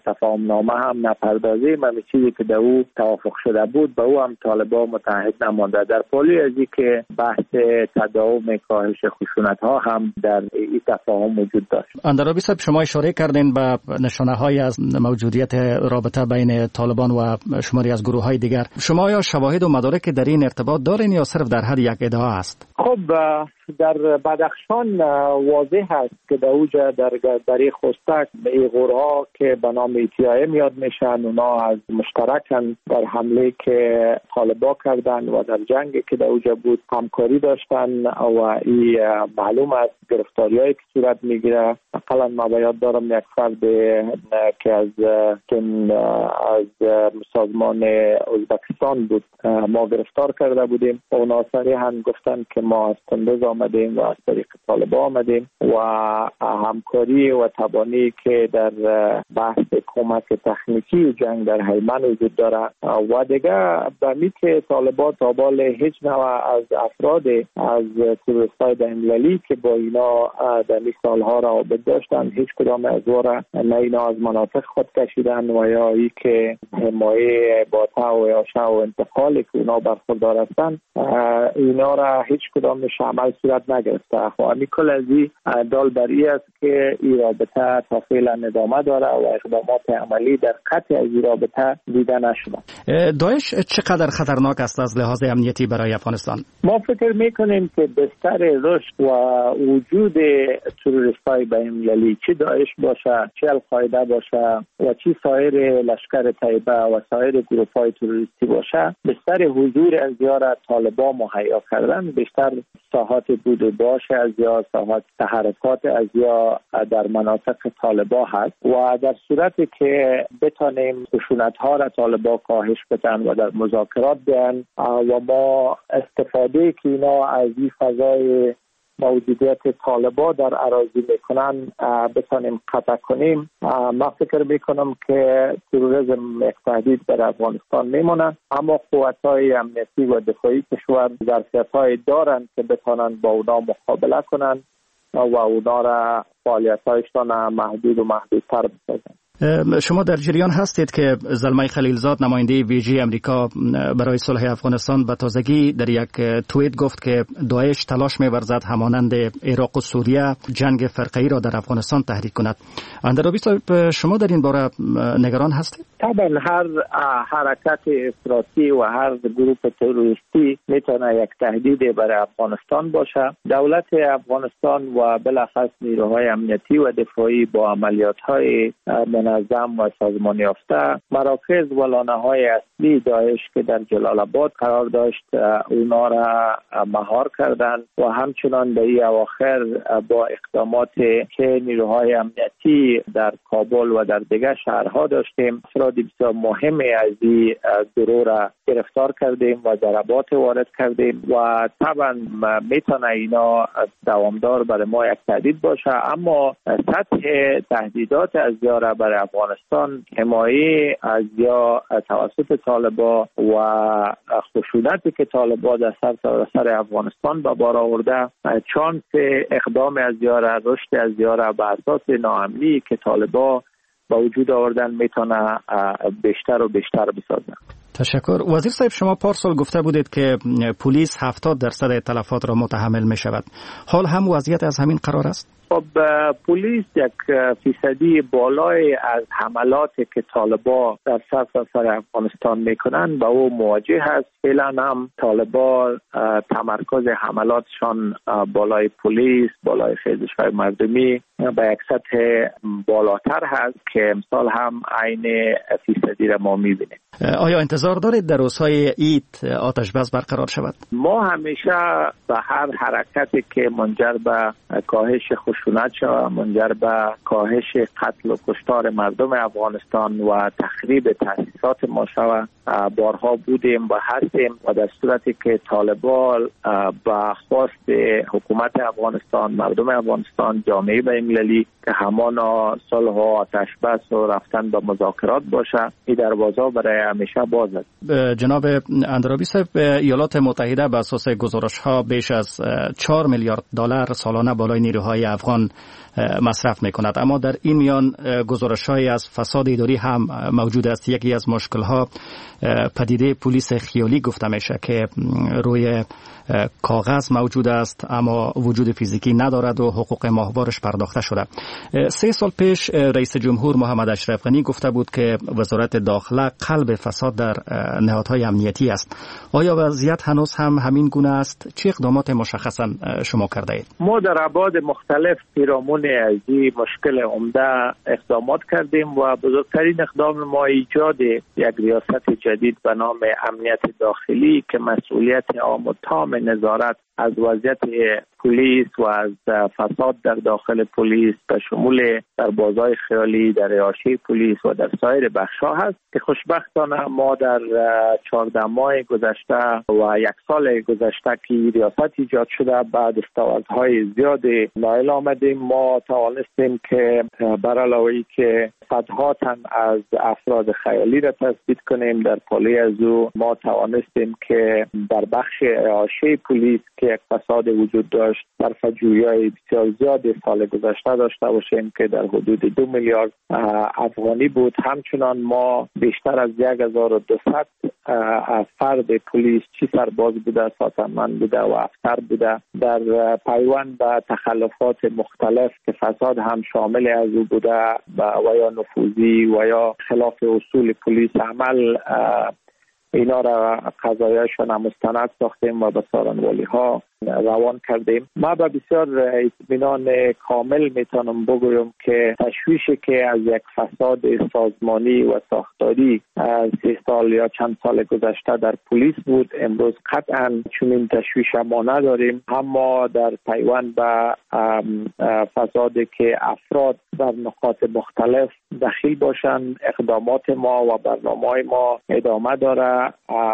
تفاهم نامه هم نپردازیم. همین چیزی که در او توافق شده بود به او هم طالبان متحد نمانده. در پالی از این که بحث تداوم کاهش خشونت ها هم در این تفاهم وجود داشت. اندرابی صاحب، شما اشاره کردین به نشانه های از موجودیت رابطه بین طالبان و شماری از گروه های دیگر. شما یا شواهد و مدارک در این ارتباط دارین یا صرف در حد یک ادعا است؟ خب در بدخشان واضح است که در اوجه در خستک ایغورها که به نام ایتیای میاد میشن، اونا از مشترکن در حمله که طالبا کردن و در جنگ که در اوجه بود همکاری داشتن و این معلوم است گرفتاریایی که صورت میگیره. اقلا ما باید دارم یک فرد که از سازمان ازبکستان بود ما گرفتار کرده بودیم و اونا صریحاً گفتن که ما از تندز آمدیم و از طریق طالبا آمدیم و همکاری و تبانی که در بحث کمک تکنیکی جنگ در هلمند وجود داره و دیگه به میت طالبا تابال هیچ نوع از افراد از تروریستای بین‌المللی که با اینا در این سالها رابط داشتن هیچ کدام از واره نه اینا از مناطق خود کشیدن و یا ای که حمایه با تا یا شا و انتقالی که اونا برخوردار هستن اینا را هیچ کدامش عمل صورت نگرفته. همین کل از این دال بر ای است که این رابطه تا فعلا ادامه داره و اقدامات عملی در قطع از این رابطه دیده نشده. داعش چقدر خطرناک است از لحاظ امنیتی برای افغانستان؟ ما فکر میکنیم که بستر رشد و وجود تروریستای بین‌المللی چه داعش باشه، چه القاعده باشه و چه سایر لشکر طیبه و سایر گروه‌های تروریستی باشه، بستر حضور از یار طالبان مهیا کردن، بیشتر ساحات بود و باش از یا ساحات تحرکات از یا در مناطق طالبان هست و در صورتی که بتانیم خشونت‌ها را طالبان کاهش بدن و در مذاکرات بیان و ما استفاده که اینا از این فضای موجودیت طالبان در اراضی میکنن بتانیم قطع کنیم، من فکر میکنم که تروریسم یک تهدید بر افغانستان میمونه. اما قوت‌های امنیتی و دفاعی کشور ظرفیت‌های دارند که بتانند با اونا مقابله کنند و اونا را فعالیت‌هایشان محدود و محدودتر بسازند. شما در جریان هستید که زلمه خلیلزاد نماینده ویژه امریکا برای صلح افغانستان به تازگی در یک توییت گفت که داعش تلاش می‌ورزد همانند عراق و سوریه جنگ فرقه‌ای را در افغانستان تحریک کند. اندرابی صاحب، شما در این باره نگران هستید؟ طبعا هر حرکت افراطی و هر گروه تروریستی میتونه یک تهدید برای افغانستان باشه. دولت افغانستان و بالاخص نیروهای امنیتی و دفاعی با عملیات‌های منظم و سازمان یافته مراکز و لانه‌های اصلی داعش که در جلال آباد قرار داشت اونا را مهار کردن و همچنان در این اواخر با اقدامات که نیروهای امنیتی در کابل و در دیگر شهرها داشتیم افراد بسیار مهمی از این گروه را گرفتار کردیم و ضربات وارد کردیم و طبعا میتونه اینا دوامدار برای ما یک تهدید باشه. اما سطح تهدیدات از یاره برای افغانستان حمایه از یا توسط طالبان و خشونتی که طالبان در سر افغانستان به بار آورده چانس اقدام از یاره رشد از یاره به اساس ناامنی که طالبان با وجود آوردن میتونه بیشتر و بیشتر بسازن. تشکر. وزیر صاحب، شما پارسال گفته بودید که پلیس 70% تلفات را متحمل می شود. حال هم وضعیت از همین قرار است؟ خب پلیس یک فیصدی بالای از حملاتی که طالبان در سراسر افغانستان میکنن با او مواجه هست. فعلا هم طالبان تمرکز حملاتشان بالای پلیس، بالای خیزش‌های مردمی به یک سطح بالاتر هست که امسال هم عین فیصدی را ما میبینیم. آیا انتظار دارید در روزهای عید آتش بس برقرار شود؟ ما همیشه به هر حرکتی که منجر به کاهش خشونت شود، منجر به کاهش قتل و کشتار مردم افغانستان و تخریب تأسیسات ما شود بارها بودیم و هستیم و در صورتی که طالبان به خواست حکومت افغانستان، مردم افغانستان، جامعه بین‌المللی که همان صلح و آتش بس و رفتن به مذاکرات باشه، این دروازه برای همیشه باز است. جناب اندرابی صاحب، ایالات متحده به اساس گزارش‌ها بیش از 4 میلیارد دلار سالانه بالای نیروهای افغان مصرف می‌کند، اما در این میان گزارش‌های از فساد اداری هم موجود است. یکی از مشکل‌ها پدیده پلیس خیالی گفته میشه که روی کاغذ موجود است اما وجود فیزیکی ندارد و حقوق ماهوارش پرداخته شده. 3 سال پیش رئیس جمهور محمد اشرف غنی گفته بود که وزارت داخله قلب فساد در نهادهای امنیتی است. آیا وضعیت هنوز هم همین گونه است؟ چه اقدامات مشخصا شما کرده اید؟ ما در ابعاد مختلف پیرامون از این مشکل عمده اقدامات کردیم و بزرگترین اقدام ما ایجاد یک ریاست جدید به نام امنیت داخلی که مسئولیت عام و تام نظارت از وضعیت پلیس و از فساد در داخل پلیس به شمول در بازار خیالی، در رهاشی پلیس و در سایر بخش‌ها هست که خوشبختانه ما در 14 ماه گذشته و 1 سال گذشته که ریاست ایجاد شده بعد استانداردهای زیاد نائل آمدیم. ما توانستیم که بر علاوه ای که صدها تن از افراد خیالی را تثبیت کنیم، در پالی از او ما توانستیم که در بخش رهاشی پلیس که یک فساد وجود داشت صرفه‌جویی بسیار زیاد سال گذشته داشته باشیم که در حدود 2 میلیارد افغانی بود. همچنان ما بیشتر از 1200 فرد پلیس، چی سرباز بوده، ساتنمند بوده و افسر بوده، در پیوند به تخلفات مختلف که فساد هم شامل از او بوده و یا نفوذی و یا خلاف اصول پلیس عمل، اینا را قضایاشون مستند ساختیم و به سارنوالی ها روان کردیم. ما به بسیار اطمینان کامل میتونم بگویم که تشویشی که از یک فساد سازمانی و ساختاری 3 سال یا چند سال گذشته در پلیس بود، امروز قطعا چنین تشویش ما نداریم. اما در پیوند به فسادی که افراد در نقاط مختلف دخیل باشند، اقدامات ما و برنامه‌های ما ادامه داره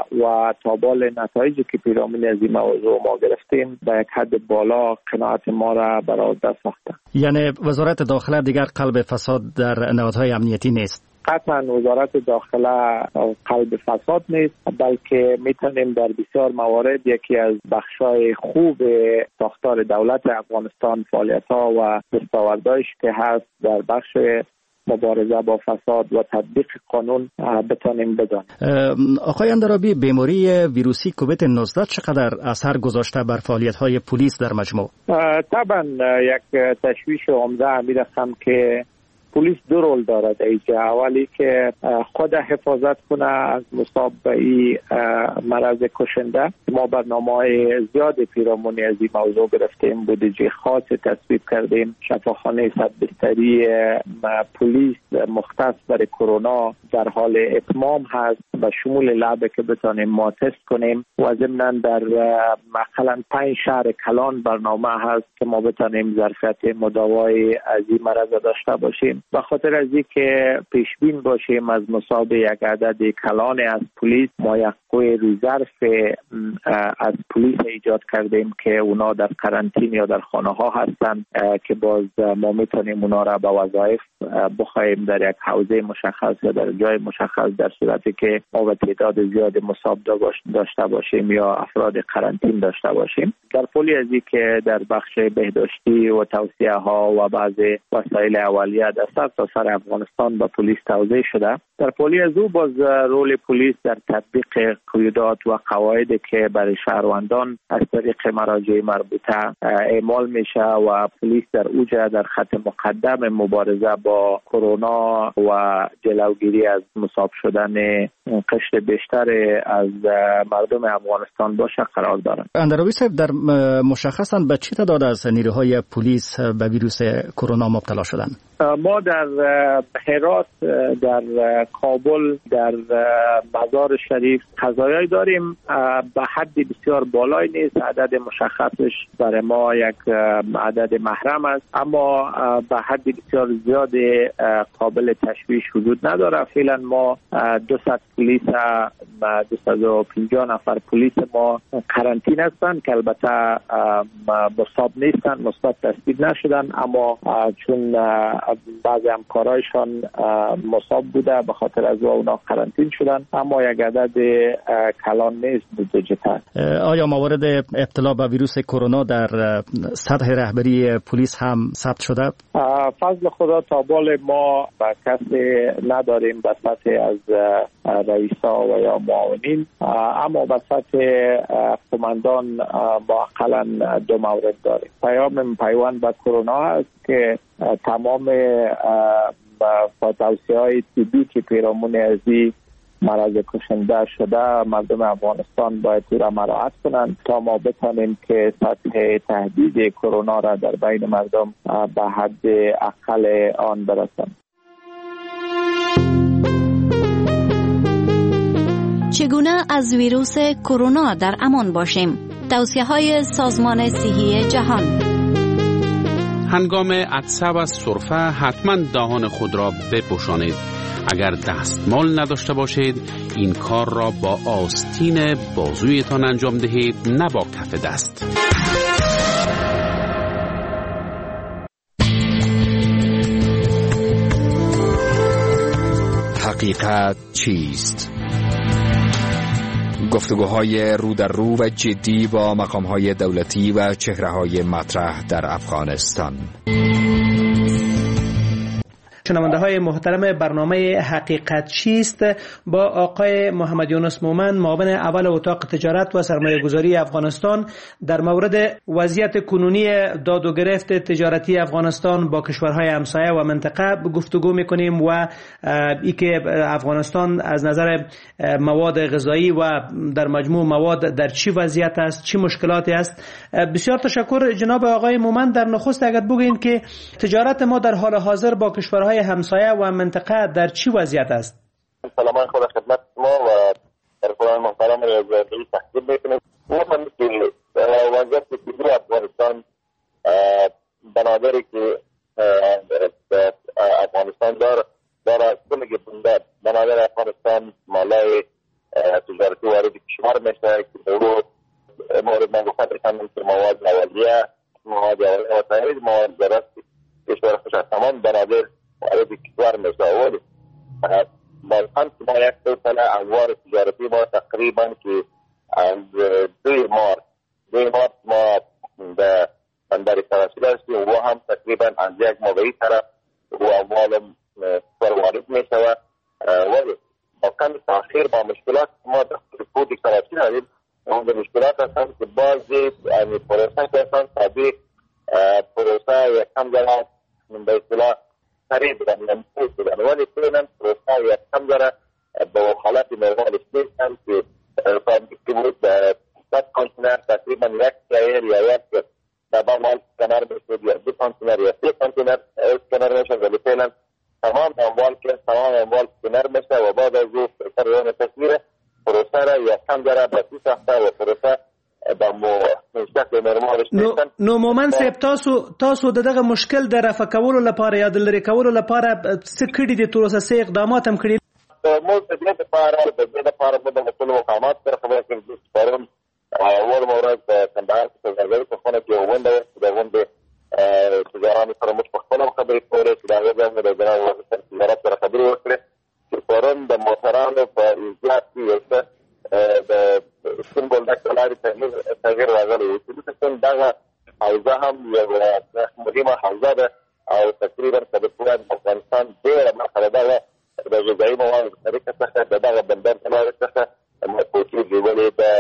و تا بال نتایجی که پیرامون از این موضوع ما گرفتیم به یک حد بالا قناعت ما را برآورده ساخته. یعنی وزارت داخله دیگر قلب فساد در نهادهای امنیتی نیست؟ قطعا وزارت داخله قلب فساد نیست، بلکه میتونیم در بسیار موارد یکی از بخشای خوب ساختار دولت افغانستان فعالیت‌ها و دستاوردهایش که هست در بخش مبارزه با فساد و تطبیق قانون بتانیم بدانیم. آقای اندرابی، بیماری ویروسی کووید 19 چقدر اثر گذاشته بر فعالیت‌های پلیس در مجموع؟ طبعا یک تشویش عمده می‌رسم که پلیس 2 رول دارد اینجا. اولی که خود حفاظت کنه از مصاب به این مرض کشنده. ما برنامه‌های زیاد پیرامون از این موضوع گرفتیم، بودجه خاص تصویب کردیم، شفاخانه 100 بستری پلیس مختص برای کرونا در حال اتمام هست به شمول لب که بتانیم ما تست کنیم و ضمناً در مثلا 5 شهر کلان برنامه هست که ما بتانیم ظرفیت مداوای از این مرض داشته باشیم. به خاطر از اینکه پیش بین باشیم از مصاب یک عدد کلان از پلیس، ما یک قوه رزرو از پلیس ایجاد کردیم که اونا در قرنطینه یا در خانه ها هستند که باز ما میتونیم اونا را به وظایف بخوایم در یک حوزه مشخص یا در جای مشخص در صورتی که ما به تعداد زیاد مصاب داشته باشیم یا افراد قرنطین داشته باشیم. در پلی از اینکه در بخش بهداشتی و توصیه ها و بعضی وسایل اولیه در سرتاسر افغانستان به پلیس توزیع شده. در پلی از او باز رول پلیس در تطبیق قیودات و قواعدی که برای شهروندان از طریق مراجع مربوطه اعمال میشه و پلیس در اوجه در خط مقدم مبارزه با کرونا و جلوگیری از مصاب شدن قشر بیشتر از مردم افغانستان باشه قرار دارد. اندرابی صاحب، در مشخصاً به چه تعداد از نیروهای پلیس به ویروس کرونا مبتلا شدند؟ ما در هرات، در کابل، در مزار شریف قضایایی داریم به حد بسیار بالای نیست. عدد مشخصش برای ما یک عدد محرم است، اما به حد بسیار زیاد قابل تشویش وجود نداره. فعلا ما 200 پلیس 250 نفر پلیس ما قرنطینه هستند که البته مصاب نیستند، مثبت تصدیق نشدن، اما چون بعضی همکارایشان مصاب بوده به خاطر از اونا قرنطین شدن، اما یک عدد کلان نیست دیجیتال. آیا موارد ابتلا به ویروس کرونا در سطح رهبری پلیس هم ثبت شده؟ فضل خدا تا بال ما به کسی نداریم به سطح از رئیسا و یا معاونین، اما به سطح قماندان با اقلا 2 مورد داریم. پیام پیوند به کرونا است که تمام توصیه‌های طبی که پیرامون ازی مرض کشنده شده مردم افغانستان باید را مراعات کنند تا ما بتانیم که سطح تهدید کرونا را در بین مردم به حد اقل آن برسانیم. چگونه از ویروس کرونا در امان باشیم؟ توصیه‌های سازمان صحی جهان. هنگام عطسه و سرفه حتما دهان خود را بپوشانید. اگر دستمال نداشته باشید این کار را با آستین بازویتان انجام دهید، نه با کف دست. حقیقت چیست؟ گفتگوهای رو در رو و جدی با مقامهای دولتی و چهره‌های مطرح در افغانستان. شنونده های محترم برنامه حقیقت چیست با آقای محمد یونس مومن، معاون اول اتاق تجارت و سرمایه گذاری افغانستان، در مورد وضعیت کنونی داد و گرفت تجارتی افغانستان با کشورهای همسایه و منطقه گفتگو میکنیم و ای که افغانستان از نظر مواد غذایی و در مجموع مواد در چی وضعیت است، چی مشکلاتی است. بسیار تشکر جناب آقای مومن. در نخست اگر بگوین که تجارت ما در حال حاضر با کشورهای همسایه و منطقه در چی وضعیت است؟ سلام خدا خدمت ما و درباره محترم رضایی تقدیم میکنیم. ما که وضعیت کشور افغانستان بنابراین که افغانستان داره کلی بنده بنابراین افغانستان مالای تجارتی وارد کشور میشه که دورو مورد من گفتم که مواد اولیه و تحریز مواد درست کشور خوش از تمام بنابراین وارد کشور میشه. ولی بالخان که ما یک سلسله انوار تجارتی ما تقریبا که از 2 مارس ما به بندر توسل هستیم و هم تقریبا از یک موقعی طرف و اموال وارد میشه. ولی با کم تاخیر با مشکلات ما در خود کراچی هستیم. اون مشکلات هستند که بعضی پروسه که هستند تابع پروسه یک کم جلد به اصطلاح قریب بودن یا مفید بودن، ولی فعلا پروسه یک کم داره به حالت نرمالش نیستن که که بود به 100 کانتینر تقریبا یک تایر یا یک دبا مال کنار بشود یا 2 کانتینر یا 3 کانتینر کنار میشه. ولی فعلا تمام اموال کنار میشه و بعد از او فرقان تصویر پروسه را یک کم داره به 30 هفته و پروسه شکل نرمالش نیستن. نو مومن صاحب تاسو دغه مشکل در رفع کولو لپاره یا د لرې کولو لپاره څه کړي دي، تر اوسه څه اقدامات هم کړي؟ موږ د دې لپاره د ټولو مقامات سره خبرې کوو. پرون اول مورد کندهار کې سوداګرۍ په خونه کې غونډه وه. د غونډې تجارانو سره موږ په خپله خبرې کولې چې د هغې ځای مو د جناب وزیر تجارت سره خبرې وکړې چې پرون د موټرانو په ایجاد کې یو څه د سپین بولدک د لارې تغییر راغلی و چې دغه حوزه هم یو مهمه حوزه ده او تقریبا که د ټول افغانستان ډېره برخه د دغه د غذایي موادو په طریقه څخه د دغه بندر د لارې څخه کوچېږي. ولې د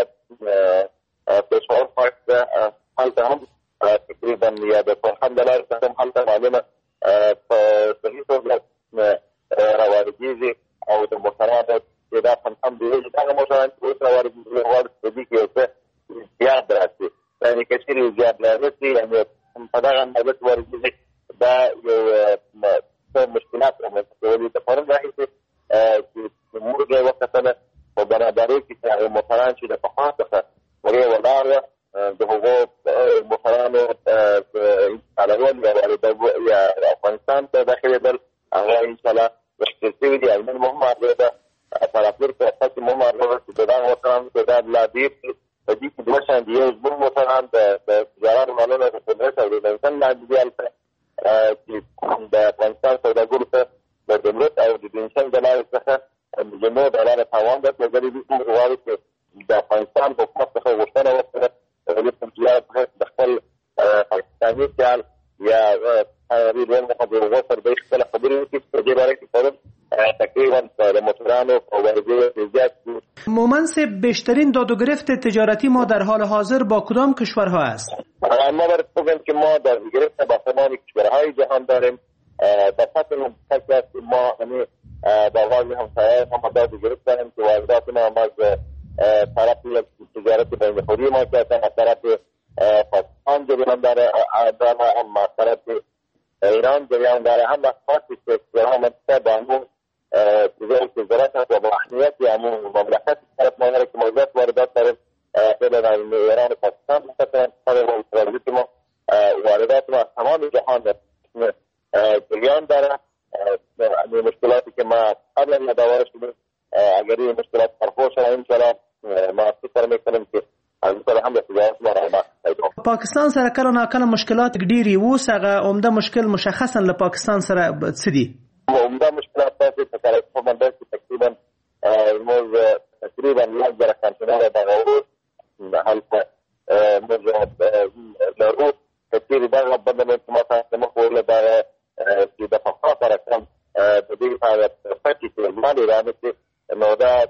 پېښور پارک هلته هم تقریبا یا د فرهنګ د لارې څخه هم هلته مالونه په صحیح توګه راواردېږي او د موټرانو دا هم د دغه موټران چې اوس راواردېږي غواړي په دې کې یو څه زیات راشي، یعنې که چېرې زیات راشي یعنې په دغه اندازه چې واردېږي دا یو څه مشکلات رامنځته کوي. د پرون راهیسې چې موږ یې وکتله په برابرۍ کې چې هغه موټران چې د پخوا څخه هغې ولاړ وه د هغو موټرانو انتقالول یا افغانستان ته داخلېدل هغه انشاءالله وشکل شوي دي. او نن مهمه ده طرفدار که اصلا ما مردم که دادن وطنم که دادن لادیب بدی که دوشن دیگه از بون وطنم به تجاران مالون از کنرس او دنسان لادیبیال که به افغانستان سوداگور که به دمرت او دنسان دلار سخه جمعه دلار توان داد نظری بیشتر روایی که به افغانستان حکومت سخه وشتن وقت ولی تجارت دخل پاکستانی کال یا ریلوان مخابر وفر بیش کل خبری وکیس که برای که فرم تقریبا موتوران و ورزی زیاد بود. مومن سے بیشترین داد و گرفت تجارتی ما در حال حاضر با کدام کشورها است؟ ما باید بگم که ما در گرفت با تمام کشورهای جهان داریم. در سطح مملکت است ما همین با واقعی همسایه ما داد و گرفت داریم که واردات ما از طرف تجارت بین خودی ما کردن از طرف پاکستان جریان داره هم از طرف ایران جریان داره هم از خاصی که کشورها منطقه با همون تجارت هست و با اهمیت همون مملکت طرف ما داره که موضوعات واردات داریم خیلی در ایران و پاکستان ترانزیت ما واردات ما از تمام جهان جریان داره. مشکلاتی که ما قبلا یادآور شدیم اگر این مشکلات برخورد شد انشاءالله ما فکر میکنیم که از طرف هم تجارت ما را پاکستان سره کله ناکله مشکلات ډیری اوس هغه عمده مشکل مشخصا له پاکستان سره څه دي؟ عمده مشکلات داسې په کارکتر باندې تقریبا موږ تقریبا لږ کنټینر دغه هلته موږ لرو کثیر دغه بدن ما تاسو مخ ولا دغه چې د فقط رقم د دې په پاتې کې مالي راځي نو دا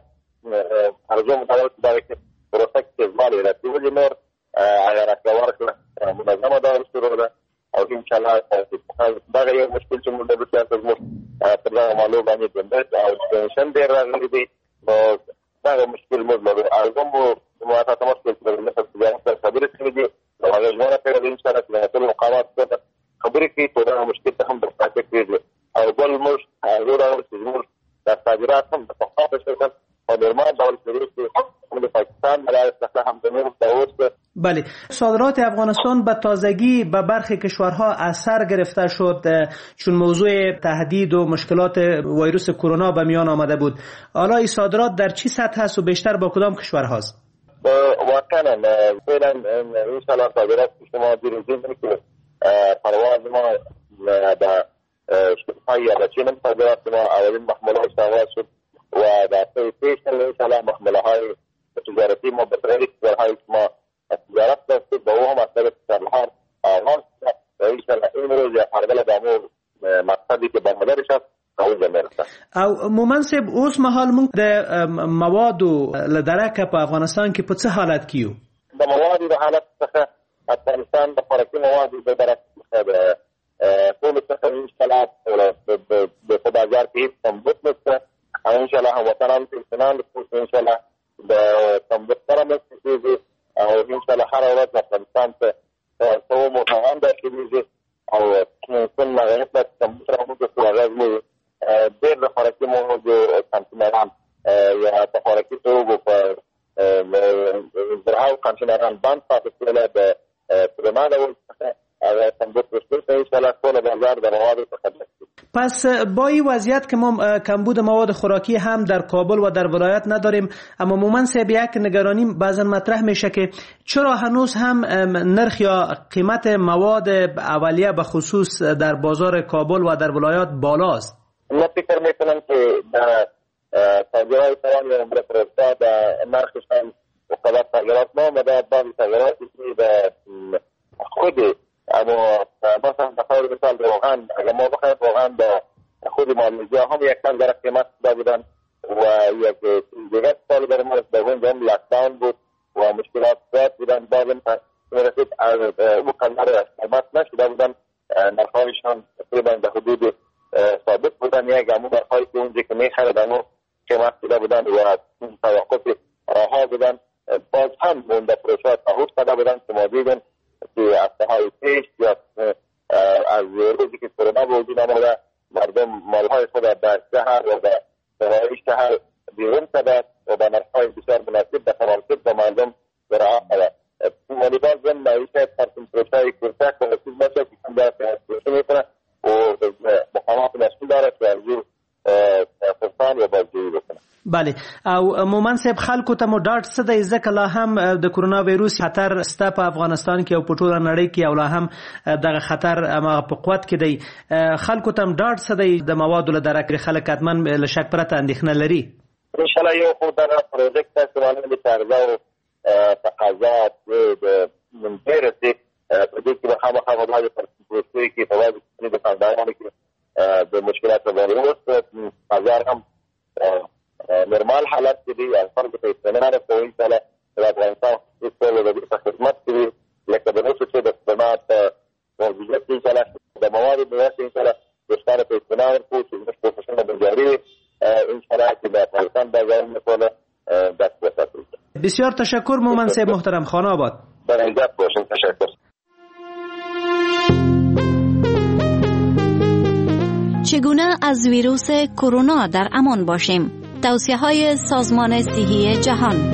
ارزوم دغه کې پروسه کې مالي راځي ولې نور اگر اکوار منظمه دار شروع ده او ان شاء الله دغه یو مشکل چې موږ د بچو موږ تر هغه معلومه باندې بندر او شن ډیر راغلي دي نو دغه مشکل موږ لرو ارزوم مو تاسو مشکل لرو مثلا تجارت خبرې کړې دي نو هغه ژوند په دې ان شاء الله ته مقامات خبرې کوي ته دا مشکل ته هم درته کېږي او بل موږ هغه چې موږ د صادرات هم په خاطر شرکت او درمان ډول کې د پاکستان برای استخدام هم دنیو داوست. بله، صادرات افغانستان به تازگی به برخی کشورها اثر گرفته شد چون موضوع تهدید و مشکلات ویروس کرونا به میان آمده بود. حالا این صادرات در چی سطح است و بیشتر با کدام کشورهاست؟ واقعا فعلا ان شاء الله صادرات شما دیروزین که پرواز ما به شرکت‌های چین صادرات ما اولین محمولات آغاز شد و در پیش ان شاء الله محموله‌های تجارتی ما به کشورهای ما تجارت داشتیم با او هم از طرف سرحال آغاز شد و ان شاء الله این روز هرگله دامو مقصدی که برمدارش هست اونجا میرسه. او مومنصب اوس مهال مونږ د موادو لدرکه په افغانستان کې په څه حالت کیو؟ د موادو د حالت څخه افغانستان د خوراکي موادو د درک څخه ټول څخه ان شاء الله په بازار کې کمبود نشته ان شاء الله وطنان کې سنان ان شاء الله د کمبود سره مستفیږي او ان شاء الله هر ورځ افغانستان ته څو موټران داخليږي او څنګه غیرت کمبود سره موږ راغلو ډېر د خوراکي موادو کانټینران یا د خوراکي توکو په زراعي کانټینران باندې پاتې کېدل د پرمانه څخه هغه کمبود پرسته ان شاء الله ټول بازار د موادو په خدمت. پس با این وضعیت که ما کمبود مواد خوراکی هم در کابل و در ولایت نداریم، اما مومن صاحب یک نگرانی بعضا مطرح میشه که چرا هنوز هم نرخ یا قیمت مواد اولیه به خصوص در بازار کابل و در ولایات بالاست؟ من فکر میکنم که در تاجرهای توان یا امرفرستا در نرخشان وقلات تغییرات نامده بعضی تغییراتی که به خود اما مثلا بخور مثال واقعا اگر ما بخواهیم واقعا به خود مالوزیا هم یک کم در قیمت دا بودن و یک دیگر سال برای ما در اونجا هم لاکداون بود و مشکلات زیاد بودن بعضم رسید او قدر قیمت نشده بودن نرخایشان تقریبا به حدود ثابت بودن یک امو نرخایی که اونجا که میخرد امو قیمت بوده بودن و توقف راها بودن باز هم مونده پروشات تحوط کرده بودن که ما دیدن که هفته‌های پیش یا از روزی که کرونا به وجود آمده مردم مالهای خود در شهر و در سرایش شهر بیرون کرده و به نرخ‌های بسیار مناسب به فرانسید و مردم برای کرده. ولی باز هم معیشت فرسون پروشای کرسک و رسید باشه که کم در پروشه میکنه و مقامات مسئول داره که از فرسان و بازجوی دوی وکړه. بله او مومن صاحب خلکو ته مو ډاډ څه دی ځکه لا هم د کرونا ویروس خطر سته په افغانستان کې او په ټوله نړۍ کې او لا هم دغه خطر په قوت کې دی. خلکو ته هم ډاډ څه دی د موادو له درکې خلک حتما له شک پرته اندېښنه لري؟ انشاءالله یو خو دغه پروژیکټ تاسو باندې د عرضه او تقاضا د منځره سي په دې کې به خامخا په باندې پروسې کې په واجب د کاندارانو کې د مشکلاتو باندې اوس بازار هم نورمال حالت کې دي او فرق په استناد کوي چې د افغانستان د ټولو د خدمت کې لکه د نوښت د خدمات موجودیت چې د موادو د واسطې سره د ستاره په استناد کوي چې د پروفیشنل بازاري ان شاء الله چې د افغانستان بازار نه کوله د وساتو. بسیار تشکر مومن صاحب محترم. خان آباد. برای عزت باشین. تشکر. چگونه از ویروس کرونا در امان باشیم؟ توصیه‌های سازمان صحی جهان.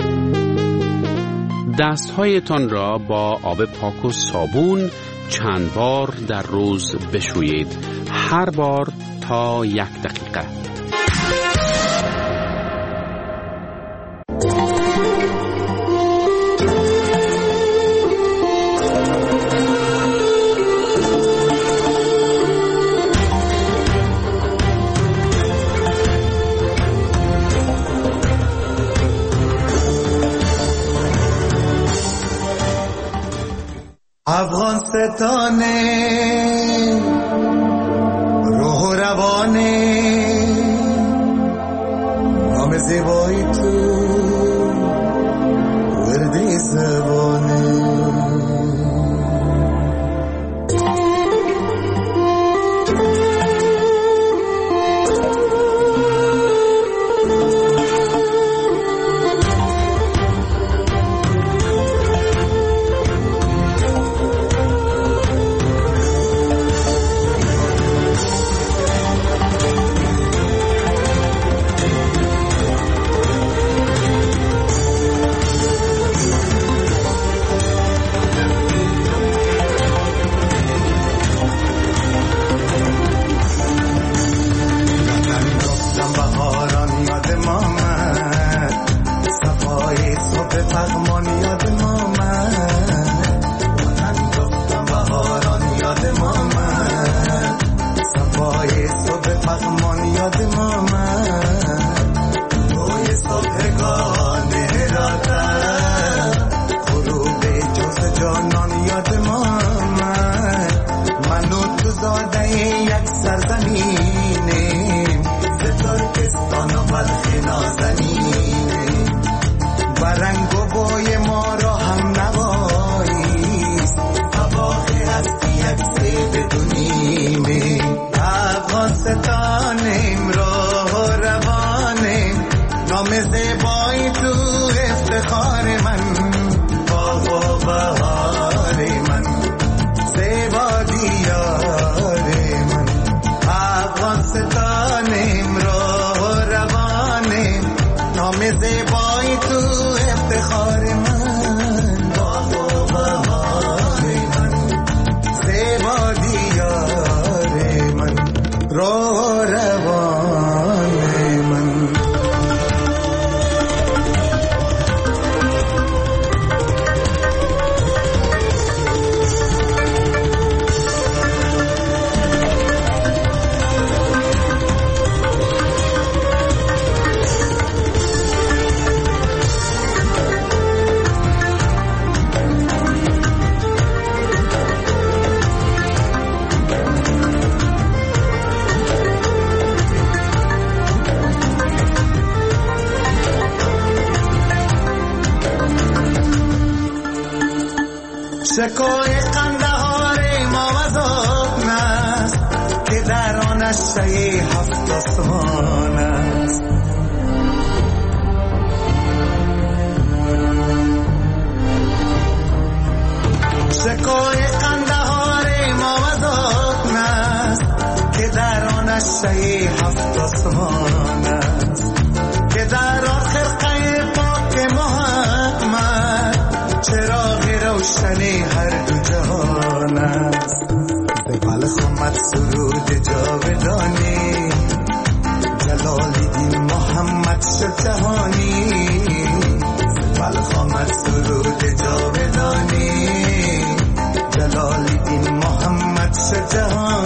دست‌هایتان را با آب پاک و صابون چند بار در روز بشویید. هر بار تا 1 دقیقه. افغان ستانه روح و روانه نام زیبایی تو وردی زبانه شکای قندهار ما وزاد است که در آنش شی 7 آسمان است. شکای قندهار ما وزاد است که در آنش شی 7 آسمان است که در آخر خیر پاک محمد چراغ روشنی هر دو جهان است. به بلخ آمد سرود جاودانی جلال الدین محمد محمد شد جهانی بلخ آمد سرود جاودانی جلال الدین محمد شد جهانی